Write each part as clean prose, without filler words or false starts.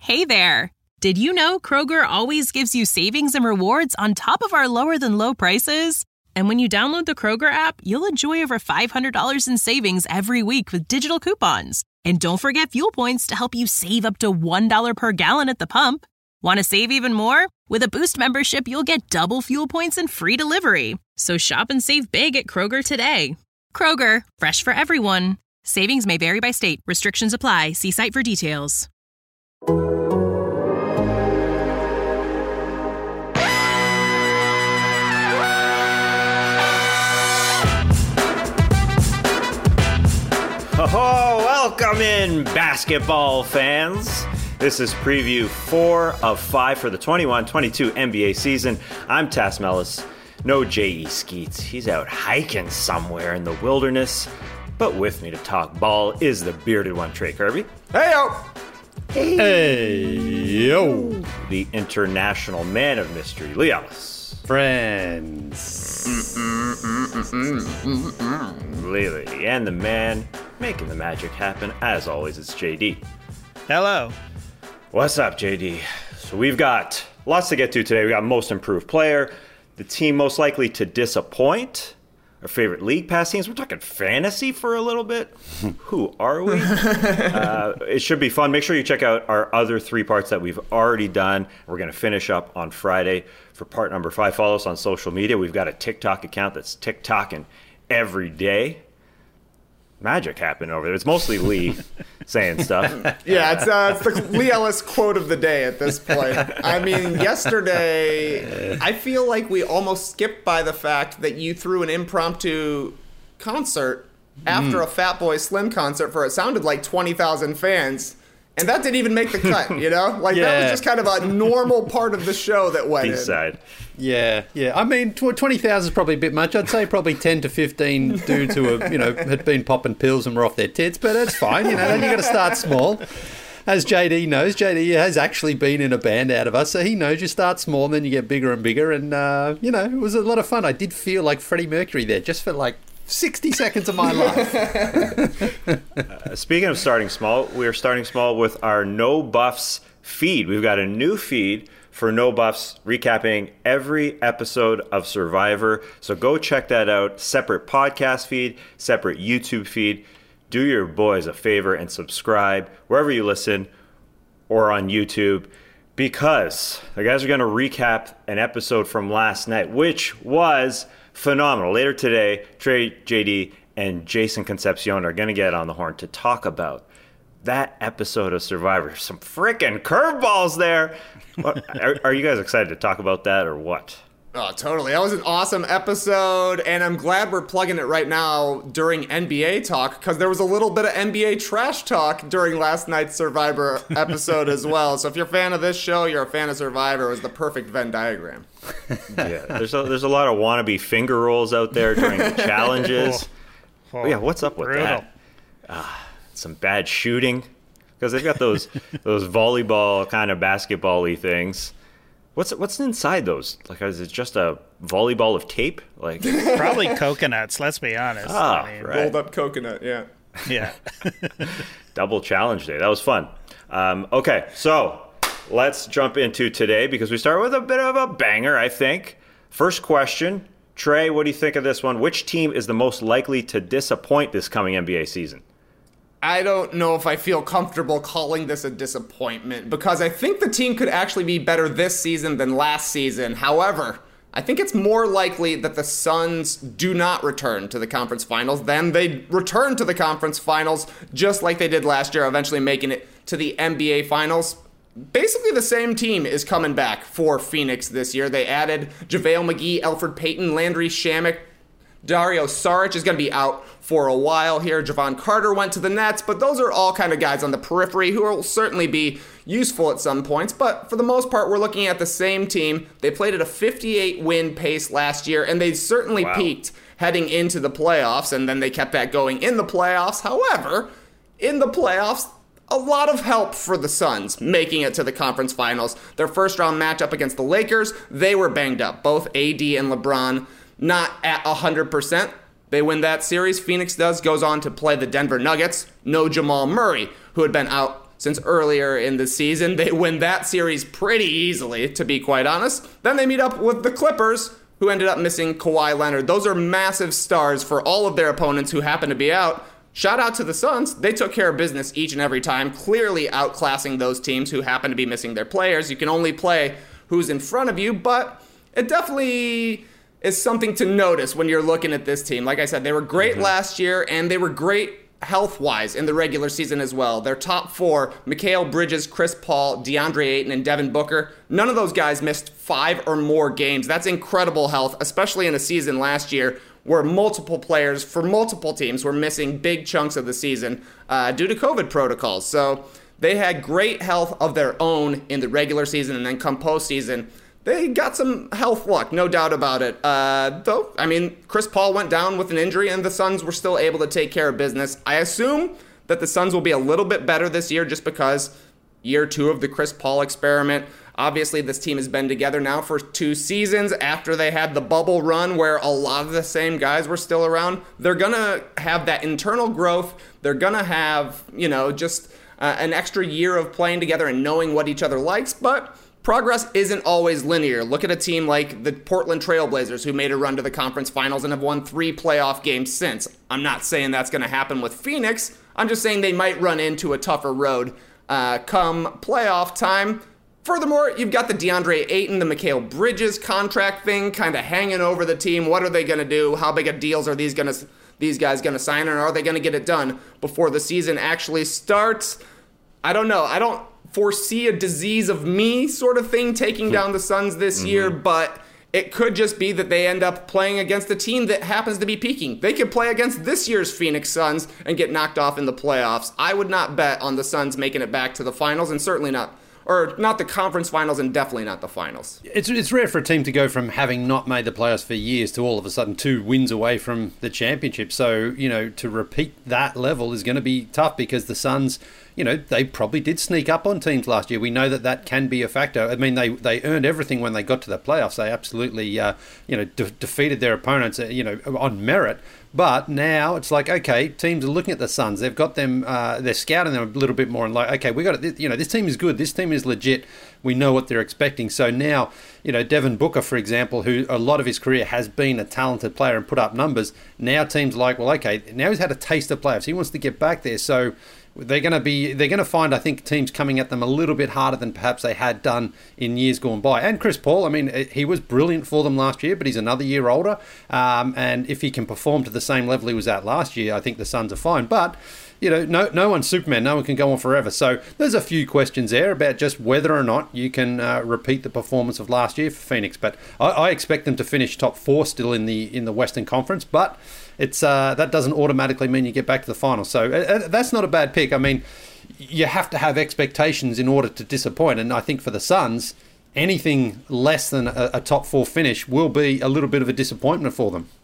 Hey there! Did you know Kroger always gives you savings and rewards on top of our lower-than-low prices? And when you download the Kroger app, you'll enjoy over $500 in savings every week with digital coupons. And don't forget fuel points to help you save up to $1 per gallon at the pump. Want to save even more? With a Boost membership, you'll get double fuel points and free delivery. So shop and save big at Kroger today. Kroger, fresh for everyone. Savings may vary by state. Restrictions apply. See site for details. Oh, welcome in, basketball fans. This is preview 4 of 5 for the 21-22 NBA season. I'm Tass Mellis. No J.E. Skeets. He's out hiking somewhere in the wilderness. But with me to talk ball is the bearded one, Trey Kirby. Hey-yo! Hey-yo! The international man of mystery, Lee Ellis. Friends. Lily. And the man making the magic happen, as always, it's JD. Hello. What's up, JD? So we've got lots to get to today. We got most improved player, the team most likely to disappoint, our favorite league pass teams. We're talking fantasy for a little bit. Who are we? It should be fun. Make sure you check out our other 3 parts that we've already done. We're going to finish up on Friday for part number 5. Follow us on social media. We've got a TikTok account that's TikToking every day. Magic happened over there. It's mostly Lee saying stuff. Yeah, it's the Lee Ellis quote of the day at this point. I mean, yesterday, I feel like we almost skipped by the fact that you threw an impromptu concert after a Fatboy Slim concert for, it sounded like 20,000 fans. And that didn't even make the cut, you know? Like, that was just kind of a normal part of the show that went B-side. Yeah. I mean, 20,000 is probably a bit much. I'd say probably 10 to 15 dudes who have, had been popping pills and were off their tits, but it's fine. Then you got to start small. As JD knows, JD has actually been in a band out of us, so he knows you start small and then you get bigger and bigger. And, it was a lot of fun. I did feel like Freddie Mercury there, just for like 60 seconds of my life. Speaking of starting small, we're starting small with our No Buffs feed. We've got a new feed for No Buffs recapping every episode of Survivor. So go check that out. Separate podcast feed, separate YouTube feed. Do your boys a favor and subscribe wherever you listen or on YouTube, because the guys are going to recap an episode from last night, which was phenomenal. Later today, Trey, JD, and Jason Concepcion are going to get on the horn to talk about that episode of Survivor. Some freaking curveballs there. Are you guys excited to talk about that or what? Oh, totally. That was an awesome episode, and I'm glad we're plugging it right now during NBA talk, because there was a little bit of NBA trash talk during last night's Survivor episode as well. So if you're a fan of this show, you're a fan of Survivor. It was the perfect Venn diagram. Yeah, there's a lot of wannabe finger rolls out there during the challenges. Yeah, what's up with that? Some bad shooting, because they've got those volleyball kind of basketball-y things. What's inside those? Like, is it just a volleyball of tape? Like, probably coconuts. Let's be honest. Right. Rolled up coconut. Yeah. Yeah. Double challenge day. That was fun. Okay, so let's jump into today, because we start with a bit of a banger, I think. First question, Trey, what do you think of this one? Which team is the most likely to disappoint this coming NBA season? I don't know if I feel comfortable calling this a disappointment, because I think the team could actually be better this season than last season. However, I think it's more likely that the Suns do not return to the conference finals than they return to the conference finals just like they did last year, eventually making it to the NBA finals. Basically, the same team is coming back for Phoenix this year. They added JaVale McGee, Elfrid Payton, Landry Shamet. Dario Saric is going to be out for a while here. Javon Carter went to the Nets, but those are all kind of guys on the periphery who will certainly be useful at some points. But for the most part, we're looking at the same team. They played at a 58-win pace last year, and they certainly peaked heading into the playoffs, and then they kept that going in the playoffs. However, in the playoffs, a lot of help for the Suns making it to the conference finals. Their first-round matchup against the Lakers, they were banged up. Both AD and LeBron not at 100%. They win that series. Phoenix goes on to play the Denver Nuggets. No Jamal Murray, who had been out since earlier in the season. They win that series pretty easily, to be quite honest. Then they meet up with the Clippers, who ended up missing Kawhi Leonard. Those are massive stars for all of their opponents who happen to be out. Shout out to the Suns. They took care of business each and every time, clearly outclassing those teams who happen to be missing their players. You can only play who's in front of you, but it definitely is something to notice when you're looking at this team. Like I said, they were great last year, and they were great health-wise in the regular season as well. Their top four, Mikal Bridges, Chris Paul, DeAndre Ayton, and Devin Booker, none of those guys missed 5 or more games. That's incredible health, especially in a season last year where multiple players for multiple teams were missing big chunks of the season due to COVID protocols. So they had great health of their own in the regular season, and then come postseason, they got some health luck, no doubt about it. Though, I mean, Chris Paul went down with an injury, and the Suns were still able to take care of business. I assume that the Suns will be a little bit better this year just because year 2 of the Chris Paul experiment. Obviously, this team has been together now for 2 seasons after they had the bubble run where a lot of the same guys were still around. They're going to have that internal growth. They're going to have, just an extra year of playing together and knowing what each other likes, but progress isn't always linear. Look at a team like the Portland Trailblazers, who made a run to the conference finals and have won 3 playoff games since. I'm not saying that's going to happen with Phoenix. I'm just saying they might run into a tougher road come playoff time. Furthermore, you've got the DeAndre Ayton, the Mikal Bridges contract thing kind of hanging over the team. What are they going to do? How big of deals are these guys going to sign, and are they going to get it done before the season actually starts? I don't know. I don't foresee a disease of me sort of thing taking down the Suns this year, but it could just be that they end up playing against a team that happens to be peaking. They could play against this year's Phoenix Suns and get knocked off in the playoffs. I would not bet on the Suns making it back to the finals, and certainly not the conference finals, and definitely not the finals. It's rare for a team to go from having not made the playoffs for years to all of a sudden 2 wins away from the championship. So, to repeat that level is going to be tough because the Suns, they probably did sneak up on teams last year. We know that can be a factor. I mean, they earned everything when they got to the playoffs. They absolutely, defeated their opponents, on merit. But now it's like, okay, teams are looking at the Suns. They've got them, they're scouting them a little bit more and like, okay, we got it. This team is good. This team is legit. We know what they're expecting. So now, Devin Booker, for example, who a lot of his career has been a talented player and put up numbers. Now teams are like, well, okay, now he's had a taste of playoffs. He wants to get back there. So they're going to find, I think, teams coming at them a little bit harder than perhaps they had done in years gone by. And Chris Paul, I mean, he was brilliant for them last year, but he's another year older. And if he can perform to the same level he was at last year, I think the Suns are fine. But no one's Superman. No one can go on forever. So there's a few questions there about just whether or not you can repeat the performance of last year for Phoenix. But I expect them to finish top 4 still in the Western Conference. But it's that doesn't automatically mean you get back to the finals. So that's not a bad pick. I mean, you have to have expectations in order to disappoint. And I think for the Suns, anything less than a top 4 finish will be a little bit of a disappointment for them.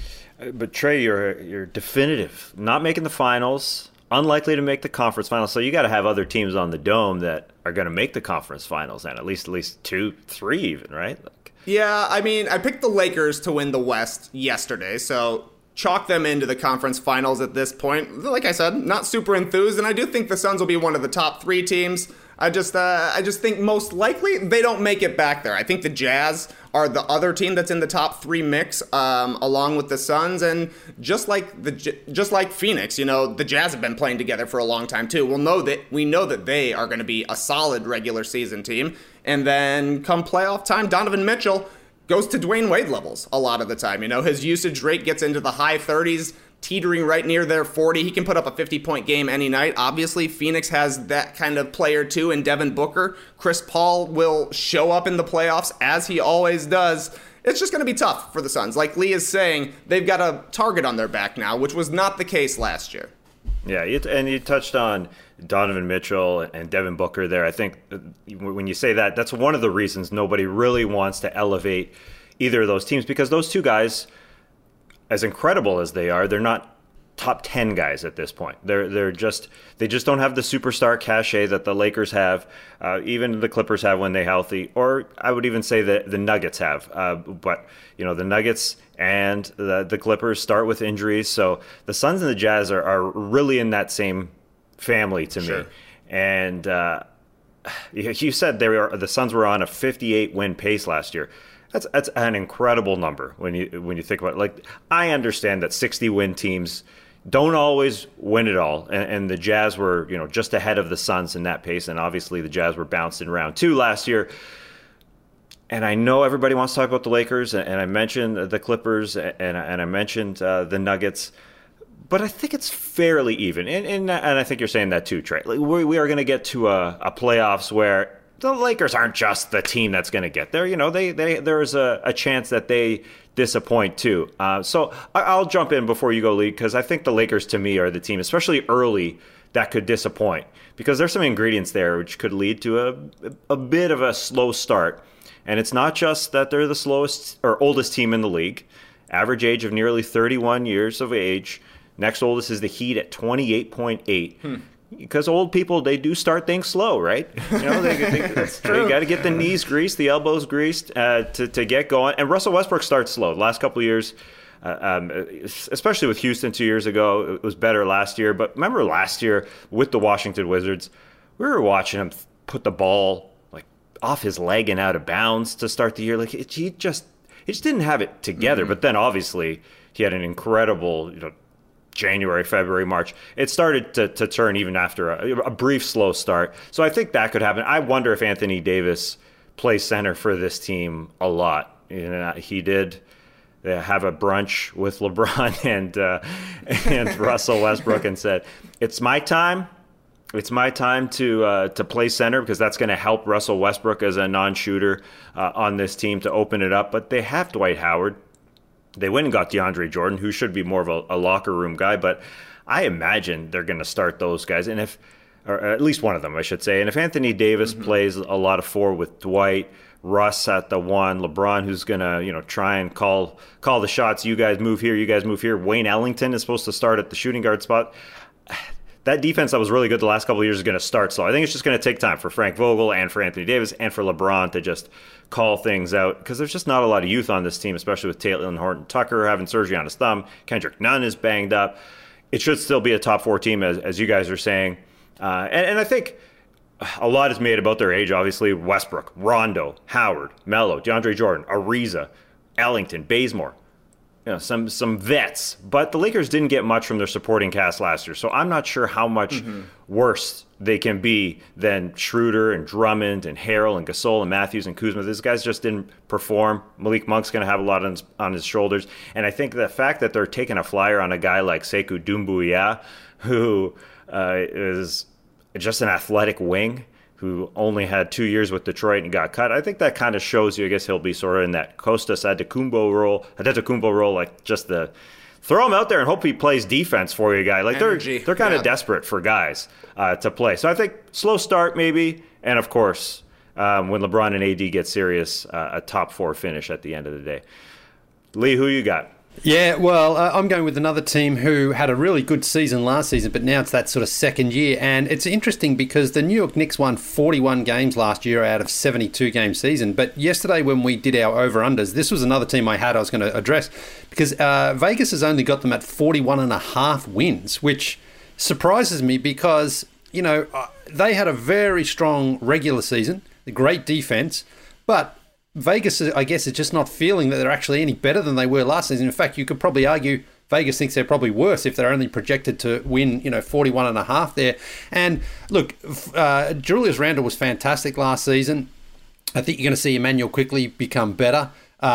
But Trey, you're definitive. Not making the finals, unlikely to make the conference finals. So you got to have other teams on the dome that are going to make the conference finals, and at least 2, 3 even, right? Yeah, I mean, I picked the Lakers to win the West yesterday, so chalk them into the conference finals at this point. Like I said, not super enthused, and I do think the Suns will be one of the top 3 teams. I just think most likely they don't make it back there. I think the Jazz are the other team that's in the top 3 mix, along with the Suns, and just like Phoenix, the Jazz have been playing together for a long time too. We know that they are going to be a solid regular season team, and then come playoff time, Donovan Mitchell goes to Dwayne Wade levels a lot of the time. His usage rate gets into the high 30s. Teetering right near their 40. He can put up a 50-point game any night. Obviously, Phoenix has that kind of player too in Devin Booker. Chris Paul will show up in the playoffs as he always does. It's just going to be tough for the Suns. Like Lee is saying, they've got a target on their back now, which was not the case last year. Yeah, and you touched on Donovan Mitchell and Devin Booker there. I think when you say that, that's one of the reasons nobody really wants to elevate either of those teams, because those two guys, as incredible as they are, they're not top 10 guys at this point. They just don't have the superstar cachet that the Lakers have, even the Clippers have when they're healthy, or I would even say that the Nuggets have. But the Nuggets and the Clippers start with injuries, so the Suns and the Jazz are really in that same family to me. And you said the Suns were on a 58 win pace last year. That's an incredible number when you think about it. Like, I understand that 60 win teams don't always win it all, and the Jazz were just ahead of the Suns in that pace, and obviously the Jazz were bounced in round 2 last year. And I know everybody wants to talk about the Lakers, and I mentioned the Clippers, and I mentioned the Nuggets, but I think it's fairly even, and I think you're saying that too, Trey. Like, we are going to get to a playoffs where the Lakers aren't just the team that's going to get there. There's a chance that they disappoint too. So I'll jump in before you go, Lee, because I think the Lakers to me are the team, especially early, that could disappoint, because there's some ingredients there which could lead to a bit of a slow start. And it's not just that they're the slowest or oldest team in the league. Average age of nearly 31 years of age. Next oldest is the Heat at 28.8. Because old people, they do start things slow, right? That's true. They got to get the knees greased, the elbows greased to get going. And Russell Westbrook starts slow. The last couple of years, especially with Houston 2 years ago, it was better last year. But remember last year with the Washington Wizards, we were watching him put the ball off his leg and out of bounds to start the year. Like, he just didn't have it together. But then obviously he had an incredible January, February, March. It started to turn even after a brief slow start. So I think that could happen. I wonder if Anthony Davis plays center for this team a lot. He did have a brunch with LeBron and Russell Westbrook and said, "It's my time. It's my time to play center, because that's going to help Russell Westbrook as a non-shooter on this team to open it up." But they have Dwight Howard. They went and got DeAndre Jordan, who should be more of a locker room guy. But I imagine they're going to start those guys, or at least one of them, I should say. And if Anthony Davis plays a lot of 4 with Dwight, Russ at the 1, LeBron, who's going to try and call the shots. You guys move here. You guys move here. Wayne Ellington is supposed to start at the shooting guard spot. That defense that was really good the last couple of years is going to start slow. I think it's just going to take time for Frank Vogel and for Anthony Davis and for LeBron to just call things out, because there's just not a lot of youth on this team, especially with Taylor Horton-Tucker having surgery on his thumb. Kendrick Nunn is banged up. It should still be a top 4 team, as you guys are saying. And I think a lot is made about their age, obviously. Westbrook, Rondo, Howard, Melo, DeAndre Jordan, Ariza, Ellington, Bazemore. Some vets, but the Lakers didn't get much from their supporting cast last year, so I'm not sure how much worse they can be than Schroeder and Drummond and Harrell and Gasol and Matthews and Kuzma. These guys just didn't perform. Malik Monk's going to have a lot on his shoulders, and I think the fact that they're taking a flyer on a guy like Sekou Doumbouya, who is just an athletic wing, who only had 2 years with Detroit and got cut. I think that kind of shows you, I guess he'll be sort of in that Kostas Adetokounmpo role, like just the throw him out there and hope he plays defense for you, guy. Like they're kind of desperate for guys to play. So I think slow start maybe, and of course when LeBron and AD get serious, a top 4 finish at the end of the day. Lee, who you got? Yeah, well, I'm going with another team who had a really good season last season, but now it's that sort of second year. And it's interesting because the New York Knicks won 41 games last year out of 72-game season. But yesterday when we did our over-unders, this was another team I was going to address, because Vegas has only got them at 41.5 wins, which surprises me because, they had a very strong regular season, a great defense, but Vegas, I guess, is just not feeling that they're actually any better than they were last season. In fact, you could probably argue Vegas thinks they're probably worse if they're only projected to win, 41.5 there. And look, Julius Randle was fantastic last season. I think you're going to see Emmanuel quickly become better.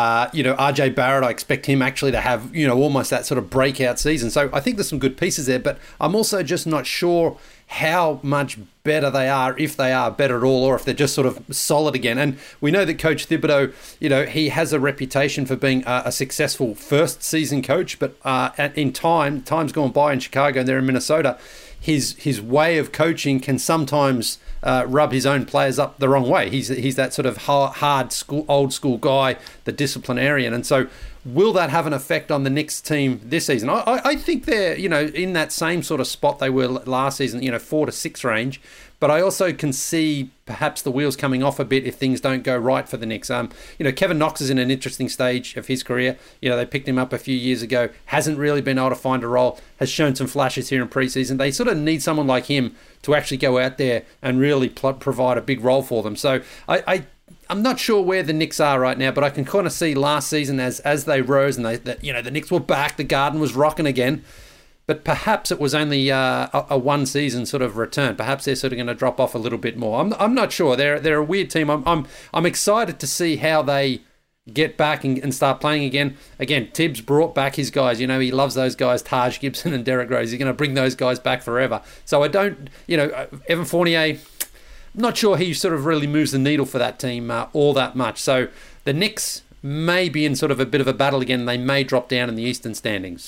RJ Barrett, I expect him actually to have, almost that sort of breakout season. So I think there's some good pieces there, but I'm also just not sure how much better they are, if they are better at all, or if they're just sort of solid again. And we know that Coach Thibodeau, he has a reputation for being a successful first season coach, but in times gone by in Chicago and they're in Minnesota, his way of coaching can sometimes rub his own players up the wrong way. He's that sort of old school guy, the disciplinarian. And so will that have an effect on the Knicks team this season? I think they're, in that same sort of spot they were last season, 4 to 6 range. but I also can see perhaps the wheels coming off a bit if things don't go right for the Knicks. Kevin Knox is in an interesting stage of his career. They picked him up a few years ago, hasn't really been able to find a role, has shown some flashes here in preseason. They sort of need someone like him to actually go out there and really provide a big role for them. So I'm not sure where the Knicks are right now, but I can kind of see last season as they rose and the Knicks were back, the Garden was rocking again. But perhaps it was only a one season sort of return. Perhaps they're sort of going to drop off a little bit more. I'm not sure. They're a weird team. I'm excited to see how they get back and start playing again. Again, Tibbs brought back his guys. He loves those guys, Taj Gibson and Derrick Rose. He's going to bring those guys back forever. So I don't, Evan Fournier, I'm not sure he sort of really moves the needle for that team all that much. So the Knicks may be in sort of a bit of a battle again. They may drop down in the Eastern standings.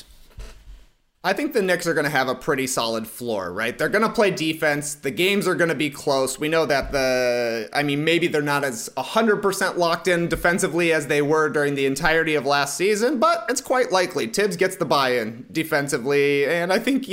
I think the Knicks are going to have a pretty solid floor, right? They're going to play defense. The games are going to be close. We know that maybe they're not as 100% locked in defensively as they were during the entirety of last season, but it's quite likely. Tibbs gets the buy-in defensively, and I think,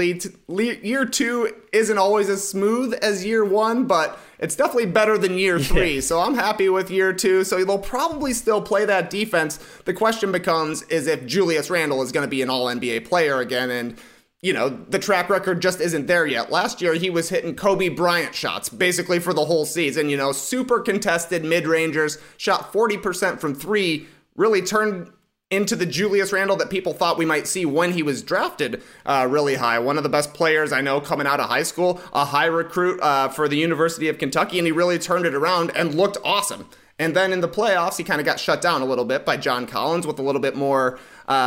year two isn't always as smooth as year one, but it's definitely better than year three. Yeah. So I'm happy with year two. So they'll probably still play that defense. The question becomes is if Julius Randle is going to be an all-NBA player again. And, the track record just isn't there yet. Last year, he was hitting Kobe Bryant shots basically for the whole season. Super contested mid-rangers, shot 40% from three, really turned into the Julius Randle that people thought we might see when he was drafted really high. One of the best players I know coming out of high school, a high recruit for the University of Kentucky, and he really turned it around and looked awesome. And then in the playoffs, he kind of got shut down a little bit by John Collins with a little bit more,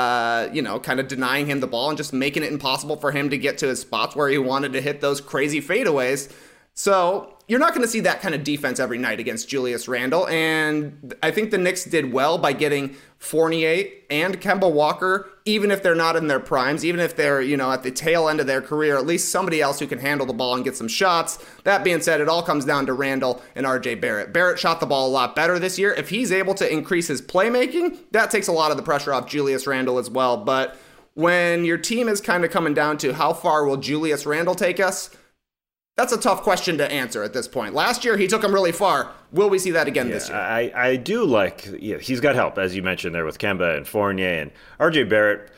kind of denying him the ball and just making it impossible for him to get to his spots where he wanted to hit those crazy fadeaways. So you're not going to see that kind of defense every night against Julius Randle. And I think the Knicks did well by getting Fournier and Kemba Walker, even if they're not in their primes, even if they're, at the tail end of their career, at least somebody else who can handle the ball and get some shots. That being said, it all comes down to Randle and RJ Barrett. Barrett shot the ball a lot better this year. If he's able to increase his playmaking, that takes a lot of the pressure off Julius Randle as well. But when your team is kind of coming down to how far will Julius Randle take us, that's a tough question to answer at this point. Last year, he took him really far. Will we see that again this year? I do like, he's got help, as you mentioned there, with Kemba and Fournier and RJ Barrett.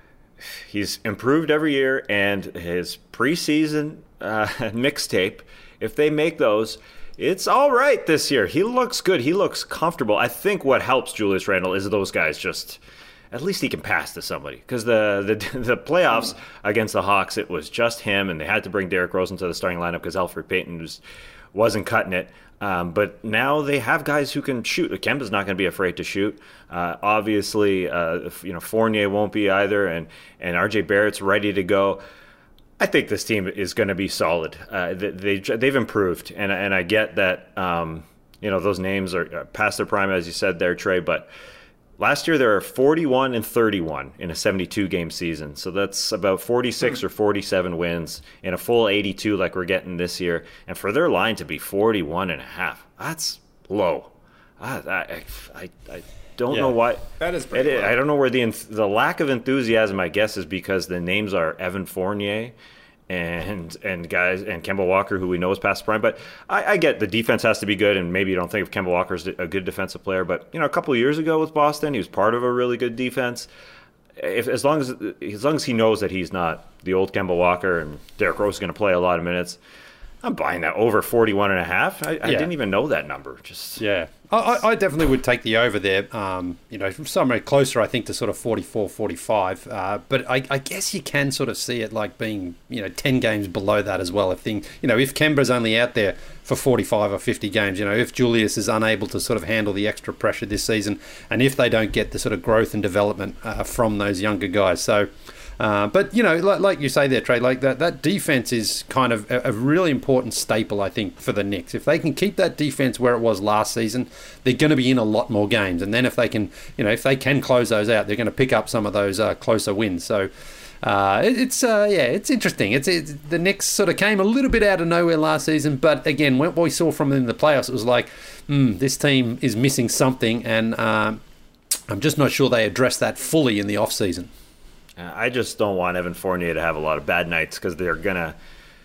He's improved every year, and his preseason mixtape, if they make those, it's all right this year. He looks good. He looks comfortable. I think what helps Julius Randle is those guys just... At least he can pass to somebody, because the playoffs against the Hawks, it was just him, and they had to bring Derrick Rose into the starting lineup because Elfrid Payton wasn't cutting it. But now they have guys who can shoot. Kemba's not going to be afraid to shoot. Obviously, Fournier won't be either, and RJ Barrett's ready to go. I think this team is going to be solid. They've improved, and I get that. Those names are past their prime, as you said there, Trey, but. Last year, they were 41-31 in a 72-game season. So that's about 46 or 47 wins in a full 82 like we're getting this year. And for their line to be 41.5, that's low. I don't know why. That is pretty low. I don't know where the lack of enthusiasm, I guess, is because the names are Evan Fournier and guys and Kemba Walker, who we know is past prime. But I get the defense has to be good, and maybe you don't think of Kemba Walker as a good defensive player. But a couple of years ago with Boston, he was part of a really good defense. As long as he knows that he's not the old Kemba Walker and Derrick Rose is going to play a lot of minutes, I'm buying that over 41.5. I didn't even know that number. I definitely would take the over there. Somewhere closer, I think, to sort of 44, 45. But I guess you can sort of see it like being, 10 games below that as well. If Kemba's only out there for 45 or 50 games, if Julius is unable to sort of handle the extra pressure this season, and if they don't get the sort of growth and development from those younger guys. So. But like you say there, Trey, like that defense is kind of a really important staple, I think, for the Knicks. If they can keep that defense where it was last season, they're going to be in a lot more games. And then if they can close those out, they're going to pick up some of those closer wins. So it's interesting. The Knicks sort of came a little bit out of nowhere last season, but again, what we saw from them in the playoffs, it was like, this team is missing something, and I'm just not sure they addressed that fully in the off season. I just don't want Evan Fournier to have a lot of bad nights, because they're gonna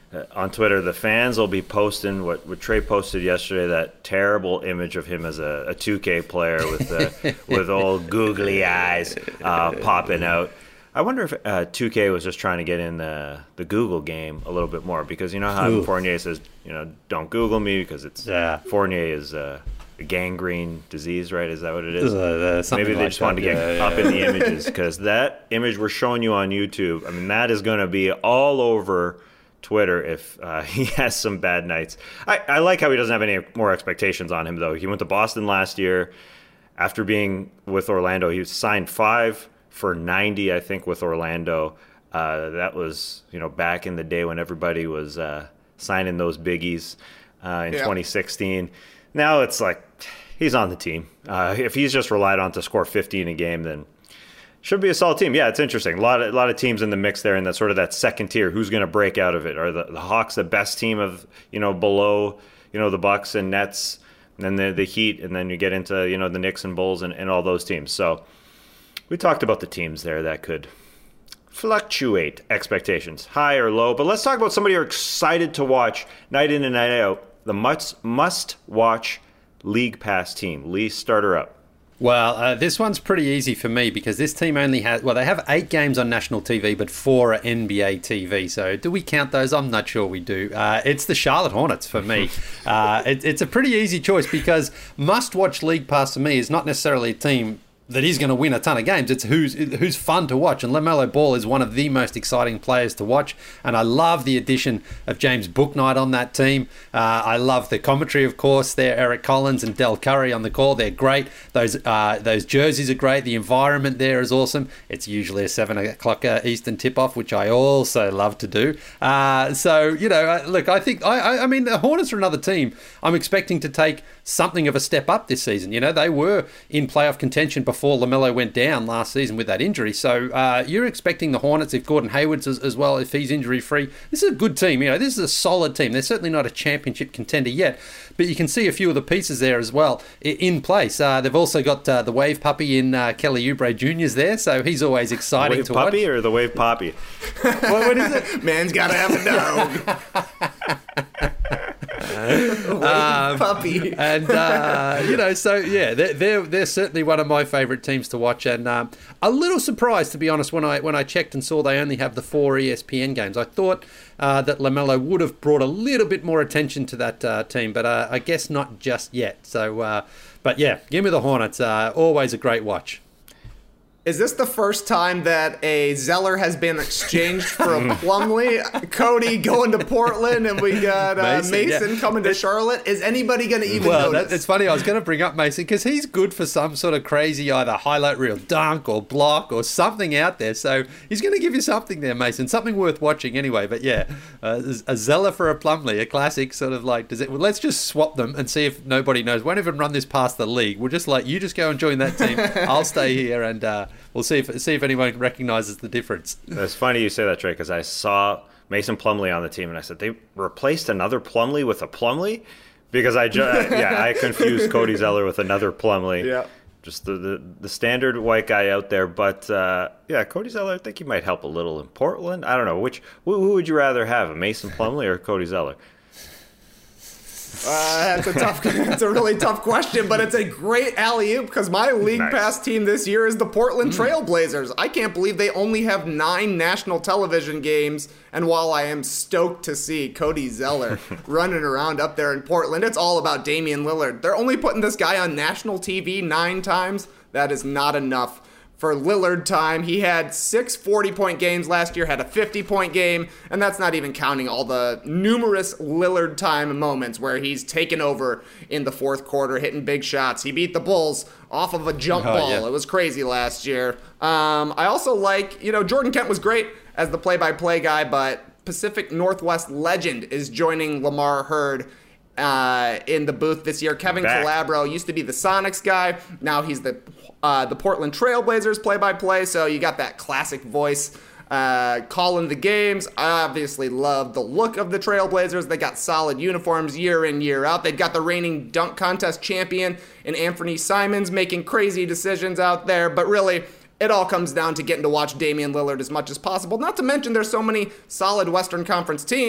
on Twitter, the fans will be posting what Trey posted yesterday, that terrible image of him as a 2K player with old googly eyes popping out. I wonder if 2K was just trying to get in the Google game a little bit more, because you know how Fournier says, don't Google me because it's Fournier is a gangrene disease, right? Is that what it is? Maybe they just wanted to get up in the images, because that image we're showing you on YouTube, I mean, that is going to be all over Twitter if he has some bad nights. I like how he doesn't have any more expectations on him, though. He went to Boston last year. After being with Orlando, he signed 5 for 90, I think, with Orlando. That was, back in the day when everybody was signing those biggies in 2016. Now it's like he's on the team. If he's just relied on to score 15 a game, then should be a solid team. Yeah, it's interesting. A lot of teams in the mix there in that sort of that second tier. Who's going to break out of it? Are the Hawks the best team of below the Bucks and Nets, and then the Heat, and then you get into the Knicks and Bulls and all those teams. So we talked about the teams there that could fluctuate expectations, high or low. But let's talk about somebody you're excited to watch night in and night out. The must-watch League Pass team. Lee, start her up. Well, this one's pretty easy for me because this team only has, they have 8 games on national TV, but 4 are NBA TV. So do we count those? I'm not sure we do. It's the Charlotte Hornets for me. It's a pretty easy choice because must-watch League Pass for me is not necessarily a team that is going to win a ton of games. It's who's fun to watch, and LaMelo Ball is one of the most exciting players to watch, and I love the addition of James Bouknight on that team. I love the commentary, of course. There, Eric Collins and Del Curry on the call. They're great. Those jerseys are great. The environment there is awesome. It's usually a 7 o'clock Eastern tip-off, which I also love to do. Look, I think, I mean, the Hornets are another team I'm expecting to take something of a step up this season. They were in playoff contention before LaMelo went down last season with that injury. So you're expecting the Hornets, if Gordon Hayward's as well, if he's injury-free. This is a good team. This is a solid team. They're certainly not a championship contender yet, but you can see a few of the pieces there as well in place. They've also got the wave puppy in Kelly Oubre Jr.'s there, so he's always exciting to watch. The wave puppy or the wave poppy? what is it? Man's got to have a dog. Puppy. And they're certainly one of my favorite teams to watch, and a little surprised, to be honest, when I checked and saw they only have the 4 ESPN games. I thought that LaMelo would have brought a little bit more attention to that team, but I guess not just yet. So but yeah, give me the Hornets. Always a great watch. Is this the first time that a Zeller has been exchanged for a Plumlee? Cody going to Portland, and we got Mason coming to Charlotte. Is anybody going to even notice? It's funny. I was going to bring up Mason because he's good for some sort of crazy either highlight reel dunk or block or something out there. So he's going to give you something there, Mason. Something worth watching anyway. But yeah, a Zeller for a Plumlee, a classic sort of like, let's just swap them and see if nobody knows. Won't even run this past the league. We'll just you just go and join that team. I'll stay here and we'll see if anyone recognizes the difference. It's funny you say that, Trey, because I saw Mason Plumlee on the team, and I said, they replaced another Plumlee with a Plumlee? Because I confused Cody Zeller with another Plumlee. Yeah. Just the standard white guy out there. But, Cody Zeller, I think he might help a little in Portland. I don't know. Who would you rather have, a Mason Plumlee or Cody Zeller? That's a really tough question, but it's a great alley-oop because my League Pass team this year is the Portland Trail Blazers. I can't believe they only have 9 national television games, and while I am stoked to see Cody Zeller running around up there in Portland, it's all about Damian Lillard. They're only putting this guy on national TV 9 times. That is not enough for Lillard time. He had 6 40-point games last year, had a 50-point game, and that's not even counting all the numerous Lillard time moments where he's taken over in the fourth quarter, hitting big shots. He beat the Bulls off of a jump ball. Yeah. It was crazy last year. I also like, Jordan Kent was great as the play-by-play guy, but Pacific Northwest legend is joining Lamar Hurd in the booth this year. Kevin Calabro used to be the Sonics guy. Now he's the Portland Trail Blazers play-by-play, so you got that classic voice calling the games. I obviously love the look of the Trail Blazers. They got solid uniforms year in, year out. They've got the reigning dunk contest champion in Anthony Simons making crazy decisions out there, but really, it all comes down to getting to watch Damian Lillard as much as possible. Not to mention there's so many solid Western Conference teams.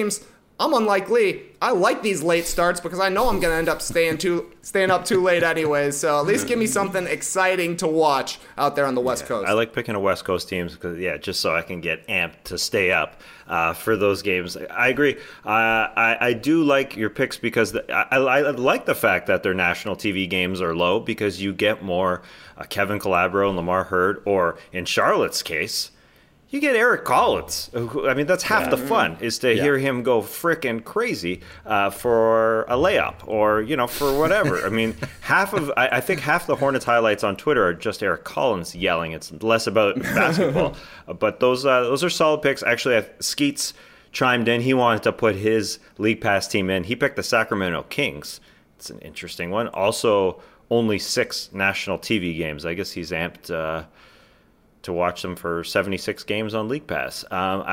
I'm unlike Lee. I like these late starts because I know I'm going to end up staying up too late anyways. So at least give me something exciting to watch out there on the West Coast. I like picking a West Coast teams because, just so I can get amped to stay up for those games. I agree. I do like your picks because I like the fact that their national TV games are low because you get more Kevin Calabro and Lamar Hurd, or in Charlotte's case, you get Eric Collins. I mean, that's half the fun, is to hear him go frickin' crazy for a layup or, for whatever. I mean, I think half the Hornets highlights on Twitter are just Eric Collins yelling. It's less about basketball. But those are solid picks. Actually, Skeets chimed in. He wanted to put his League Pass team in. He picked the Sacramento Kings. It's an interesting one. Also, only 6 national TV games. I guess he's amped to watch them for 76 games on League Pass.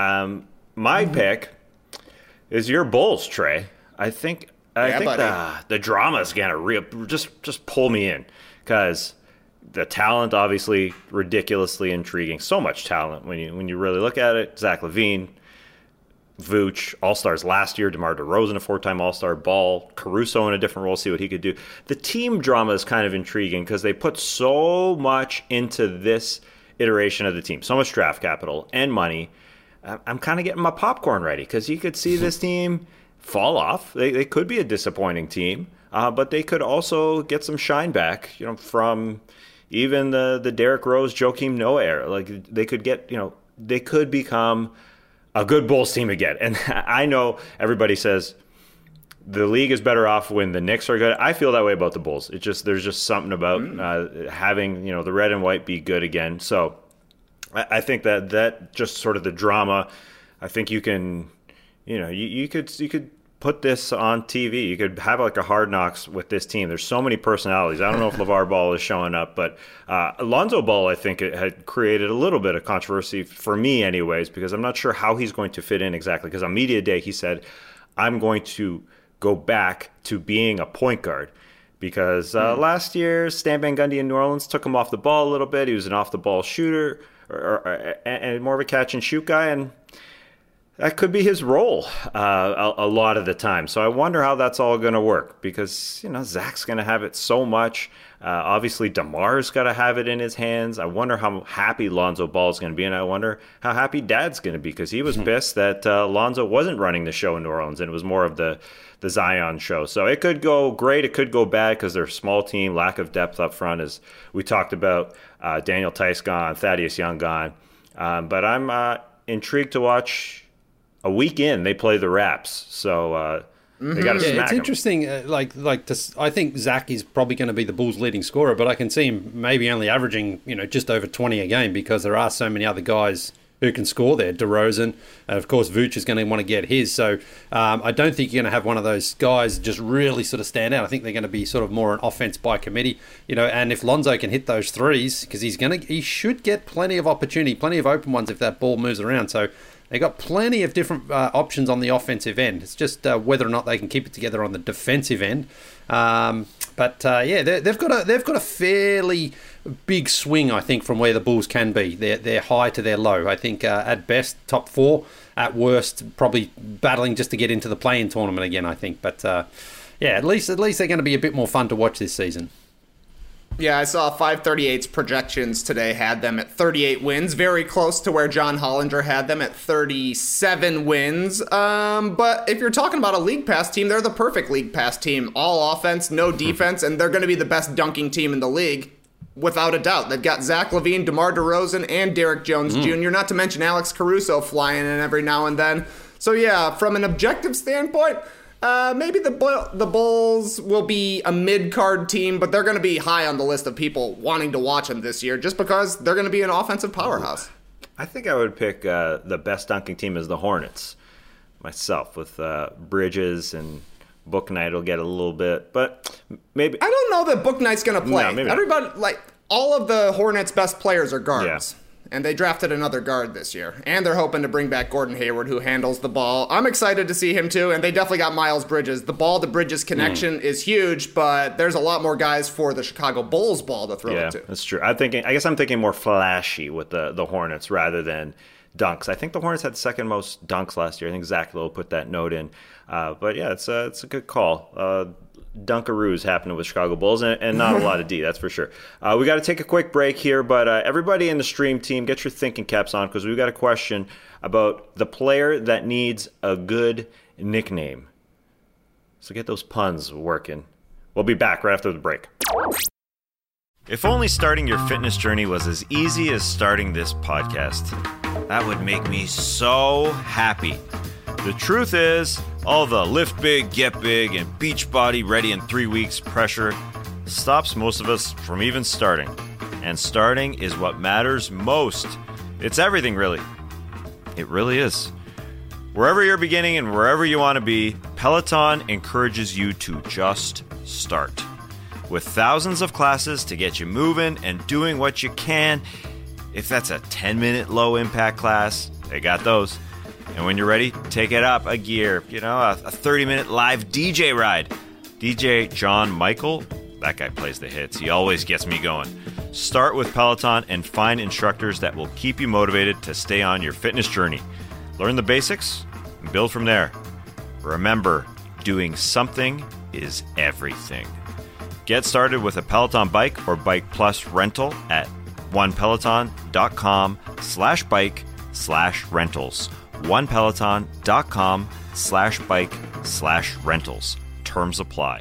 My pick is your Bulls, Trey. I think the drama is gonna just pull me in because the talent, obviously, ridiculously intriguing. So much talent when you really look at it. Zach LaVine, Vooch, All-Stars last year, DeMar DeRozan, a 4-time All-Star, Ball, Caruso in a different role, see what he could do. The team drama is kind of intriguing because they put so much into this iteration of the team, so much draft capital and money. I'm kind of getting my popcorn ready because you could see this team fall off. They could be a disappointing team, but they could also get some shine back, from even the Derrick Rose, Joakim Noah era. Like they could become a good Bulls team again. And I know everybody says the league is better off when the Knicks are good. I feel that way about the Bulls. There's just something about having the red and white be good again. So I think that just sort of the drama. I think you can, you could put this on TV. You could have like a Hard Knocks with this team. There's so many personalities. I don't know if LeVar Ball is showing up, but Alonzo Ball, I think, it had created a little bit of controversy for me, anyways, because I'm not sure how he's going to fit in exactly. Because on media day, he said, "I'm going to go back to being a point guard," because last year Stan Van Gundy in New Orleans took him off the ball a little bit. He was an off-the-ball shooter and more of a catch-and-shoot guy, and that could be his role a lot of the time. So I wonder how that's all going to work because, Zach's going to have it so much. Obviously, DeMar's got to have it in his hands. I wonder how happy Lonzo Ball is going to be, and I wonder how happy Dad's going to be because he was pissed that Lonzo wasn't running the show in New Orleans, and it was more of the Zion show. So it could go great. It could go bad because they're a small team, lack of depth up front, as we talked about. Daniel Tice gone, Thaddeus Young gone. But I'm intrigued to watch. A week in, they play the Raps, so they got to smack it's interesting. I think Zach is probably going to be the Bulls' leading scorer, but I can see him maybe only averaging, just over 20 a game because there are so many other guys who can score there. DeRozan, and of course Vooch is going to want to get his. So I don't think you're going to have one of those guys just really sort of stand out. I think they're going to be sort of more an offense by committee, And if Lonzo can hit those threes, because he should get plenty of opportunity, plenty of open ones if that ball moves around. So they got plenty of different options on the offensive end. It's just whether or not they can keep it together on the defensive end. They've got a fairly big swing, I think, from where the Bulls can be. They're high to their low. I think at best top 4, at worst probably battling just to get into the play-in tournament again. I think, but at least they're going to be a bit more fun to watch this season. Yeah, I saw 538's projections today had them at 38 wins, very close to where John Hollinger had them at 37 wins. But if you're talking about a League Pass team, they're the perfect League Pass team. All offense, no defense, and they're going to be the best dunking team in the league, without a doubt. They've got Zach LaVine, DeMar DeRozan, and Derrick Jones Jr., not to mention Alex Caruso flying in every now and then. So yeah, from an objective standpoint, maybe the Bulls will be a mid-card team, but they're going to be high on the list of people wanting to watch them this year just because they're going to be an offensive powerhouse. I think I would pick the best dunking team as the Hornets myself, with Bridges, and Bouknight will get a little bit, but maybe. I don't know that Bouknight's going to play. No, maybe everybody, all of the Hornets' best players are guards. Yeah. And they drafted another guard this year. And they're hoping to bring back Gordon Hayward, who handles the ball. I'm excited to see him, too. And they definitely got Miles Bridges. The ball-to-Bridges connection is huge, but there's a lot more guys for the Chicago Bulls ball to throw it to. That's true. I guess I'm thinking more flashy with the Hornets rather than dunks. I think the Hornets had the second most dunks last year. I think Zach Lowe put that note in. But yeah, it's a good call. Dunkaroos happening with Chicago Bulls, and not a lot of D, that's for sure. We got to take a quick break here, but everybody in the stream team, get your thinking caps on, because we've got a question about the player that needs a good nickname. So get those puns working. We'll be back right after the break. If only starting your fitness journey was as easy as starting this podcast. That would make me so happy. The truth is, all the lift big, get big, and Beachbody ready in 3 weeks pressure stops most of us from even starting. And starting is what matters most. It's everything, really. It really is. Wherever you're beginning and wherever you want to be, Peloton encourages you to just start. With thousands of classes to get you moving and doing what you can. If that's a 10-minute low-impact class, they got those. And when you're ready, take it up a gear. You know, a 30-minute live DJ ride. DJ John Michael, that guy plays the hits. He always gets me going. Start with Peloton and find instructors that will keep you motivated to stay on your fitness journey. Learn the basics and build from there. Remember, doing something is everything. Get started with a Peloton bike or Bike Plus rental at onepeloton.com/bike/rentals. onepeloton.com/bike/rentals. Terms apply.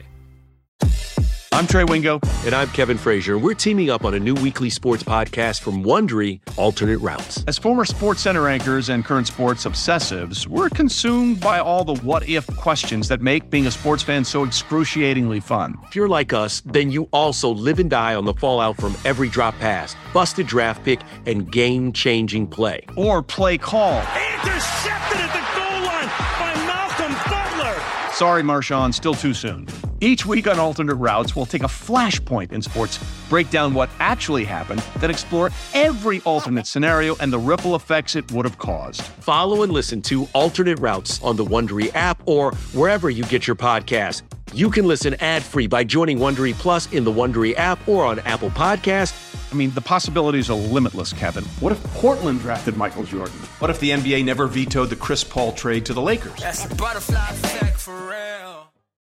I'm Trey Wingo. And I'm Kevin Frazier. We're teaming up on a new weekly sports podcast from Wondery, Alternate Routes. As former SportsCenter anchors and current sports obsessives, we're consumed by all the what-if questions that make being a sports fan so excruciatingly fun. If you're like us, then you also live and die on the fallout from every drop pass, busted draft pick, and game-changing play. Or play call. Intercepted at the goal line by Malcolm Butler. Sorry, Marshawn, still too soon. Each week on Alternate Routes, we'll take a flashpoint in sports, break down what actually happened, then explore every alternate scenario and the ripple effects it would have caused. Follow and listen to Alternate Routes on the Wondery app or wherever you get your podcasts. You can listen ad-free by joining Wondery Plus in the Wondery app or on Apple Podcasts. I mean, the possibilities are limitless, Kevin. What if Portland drafted Michael Jordan? What if the NBA never vetoed the Chris Paul trade to the Lakers? That's a butterfly effect for real.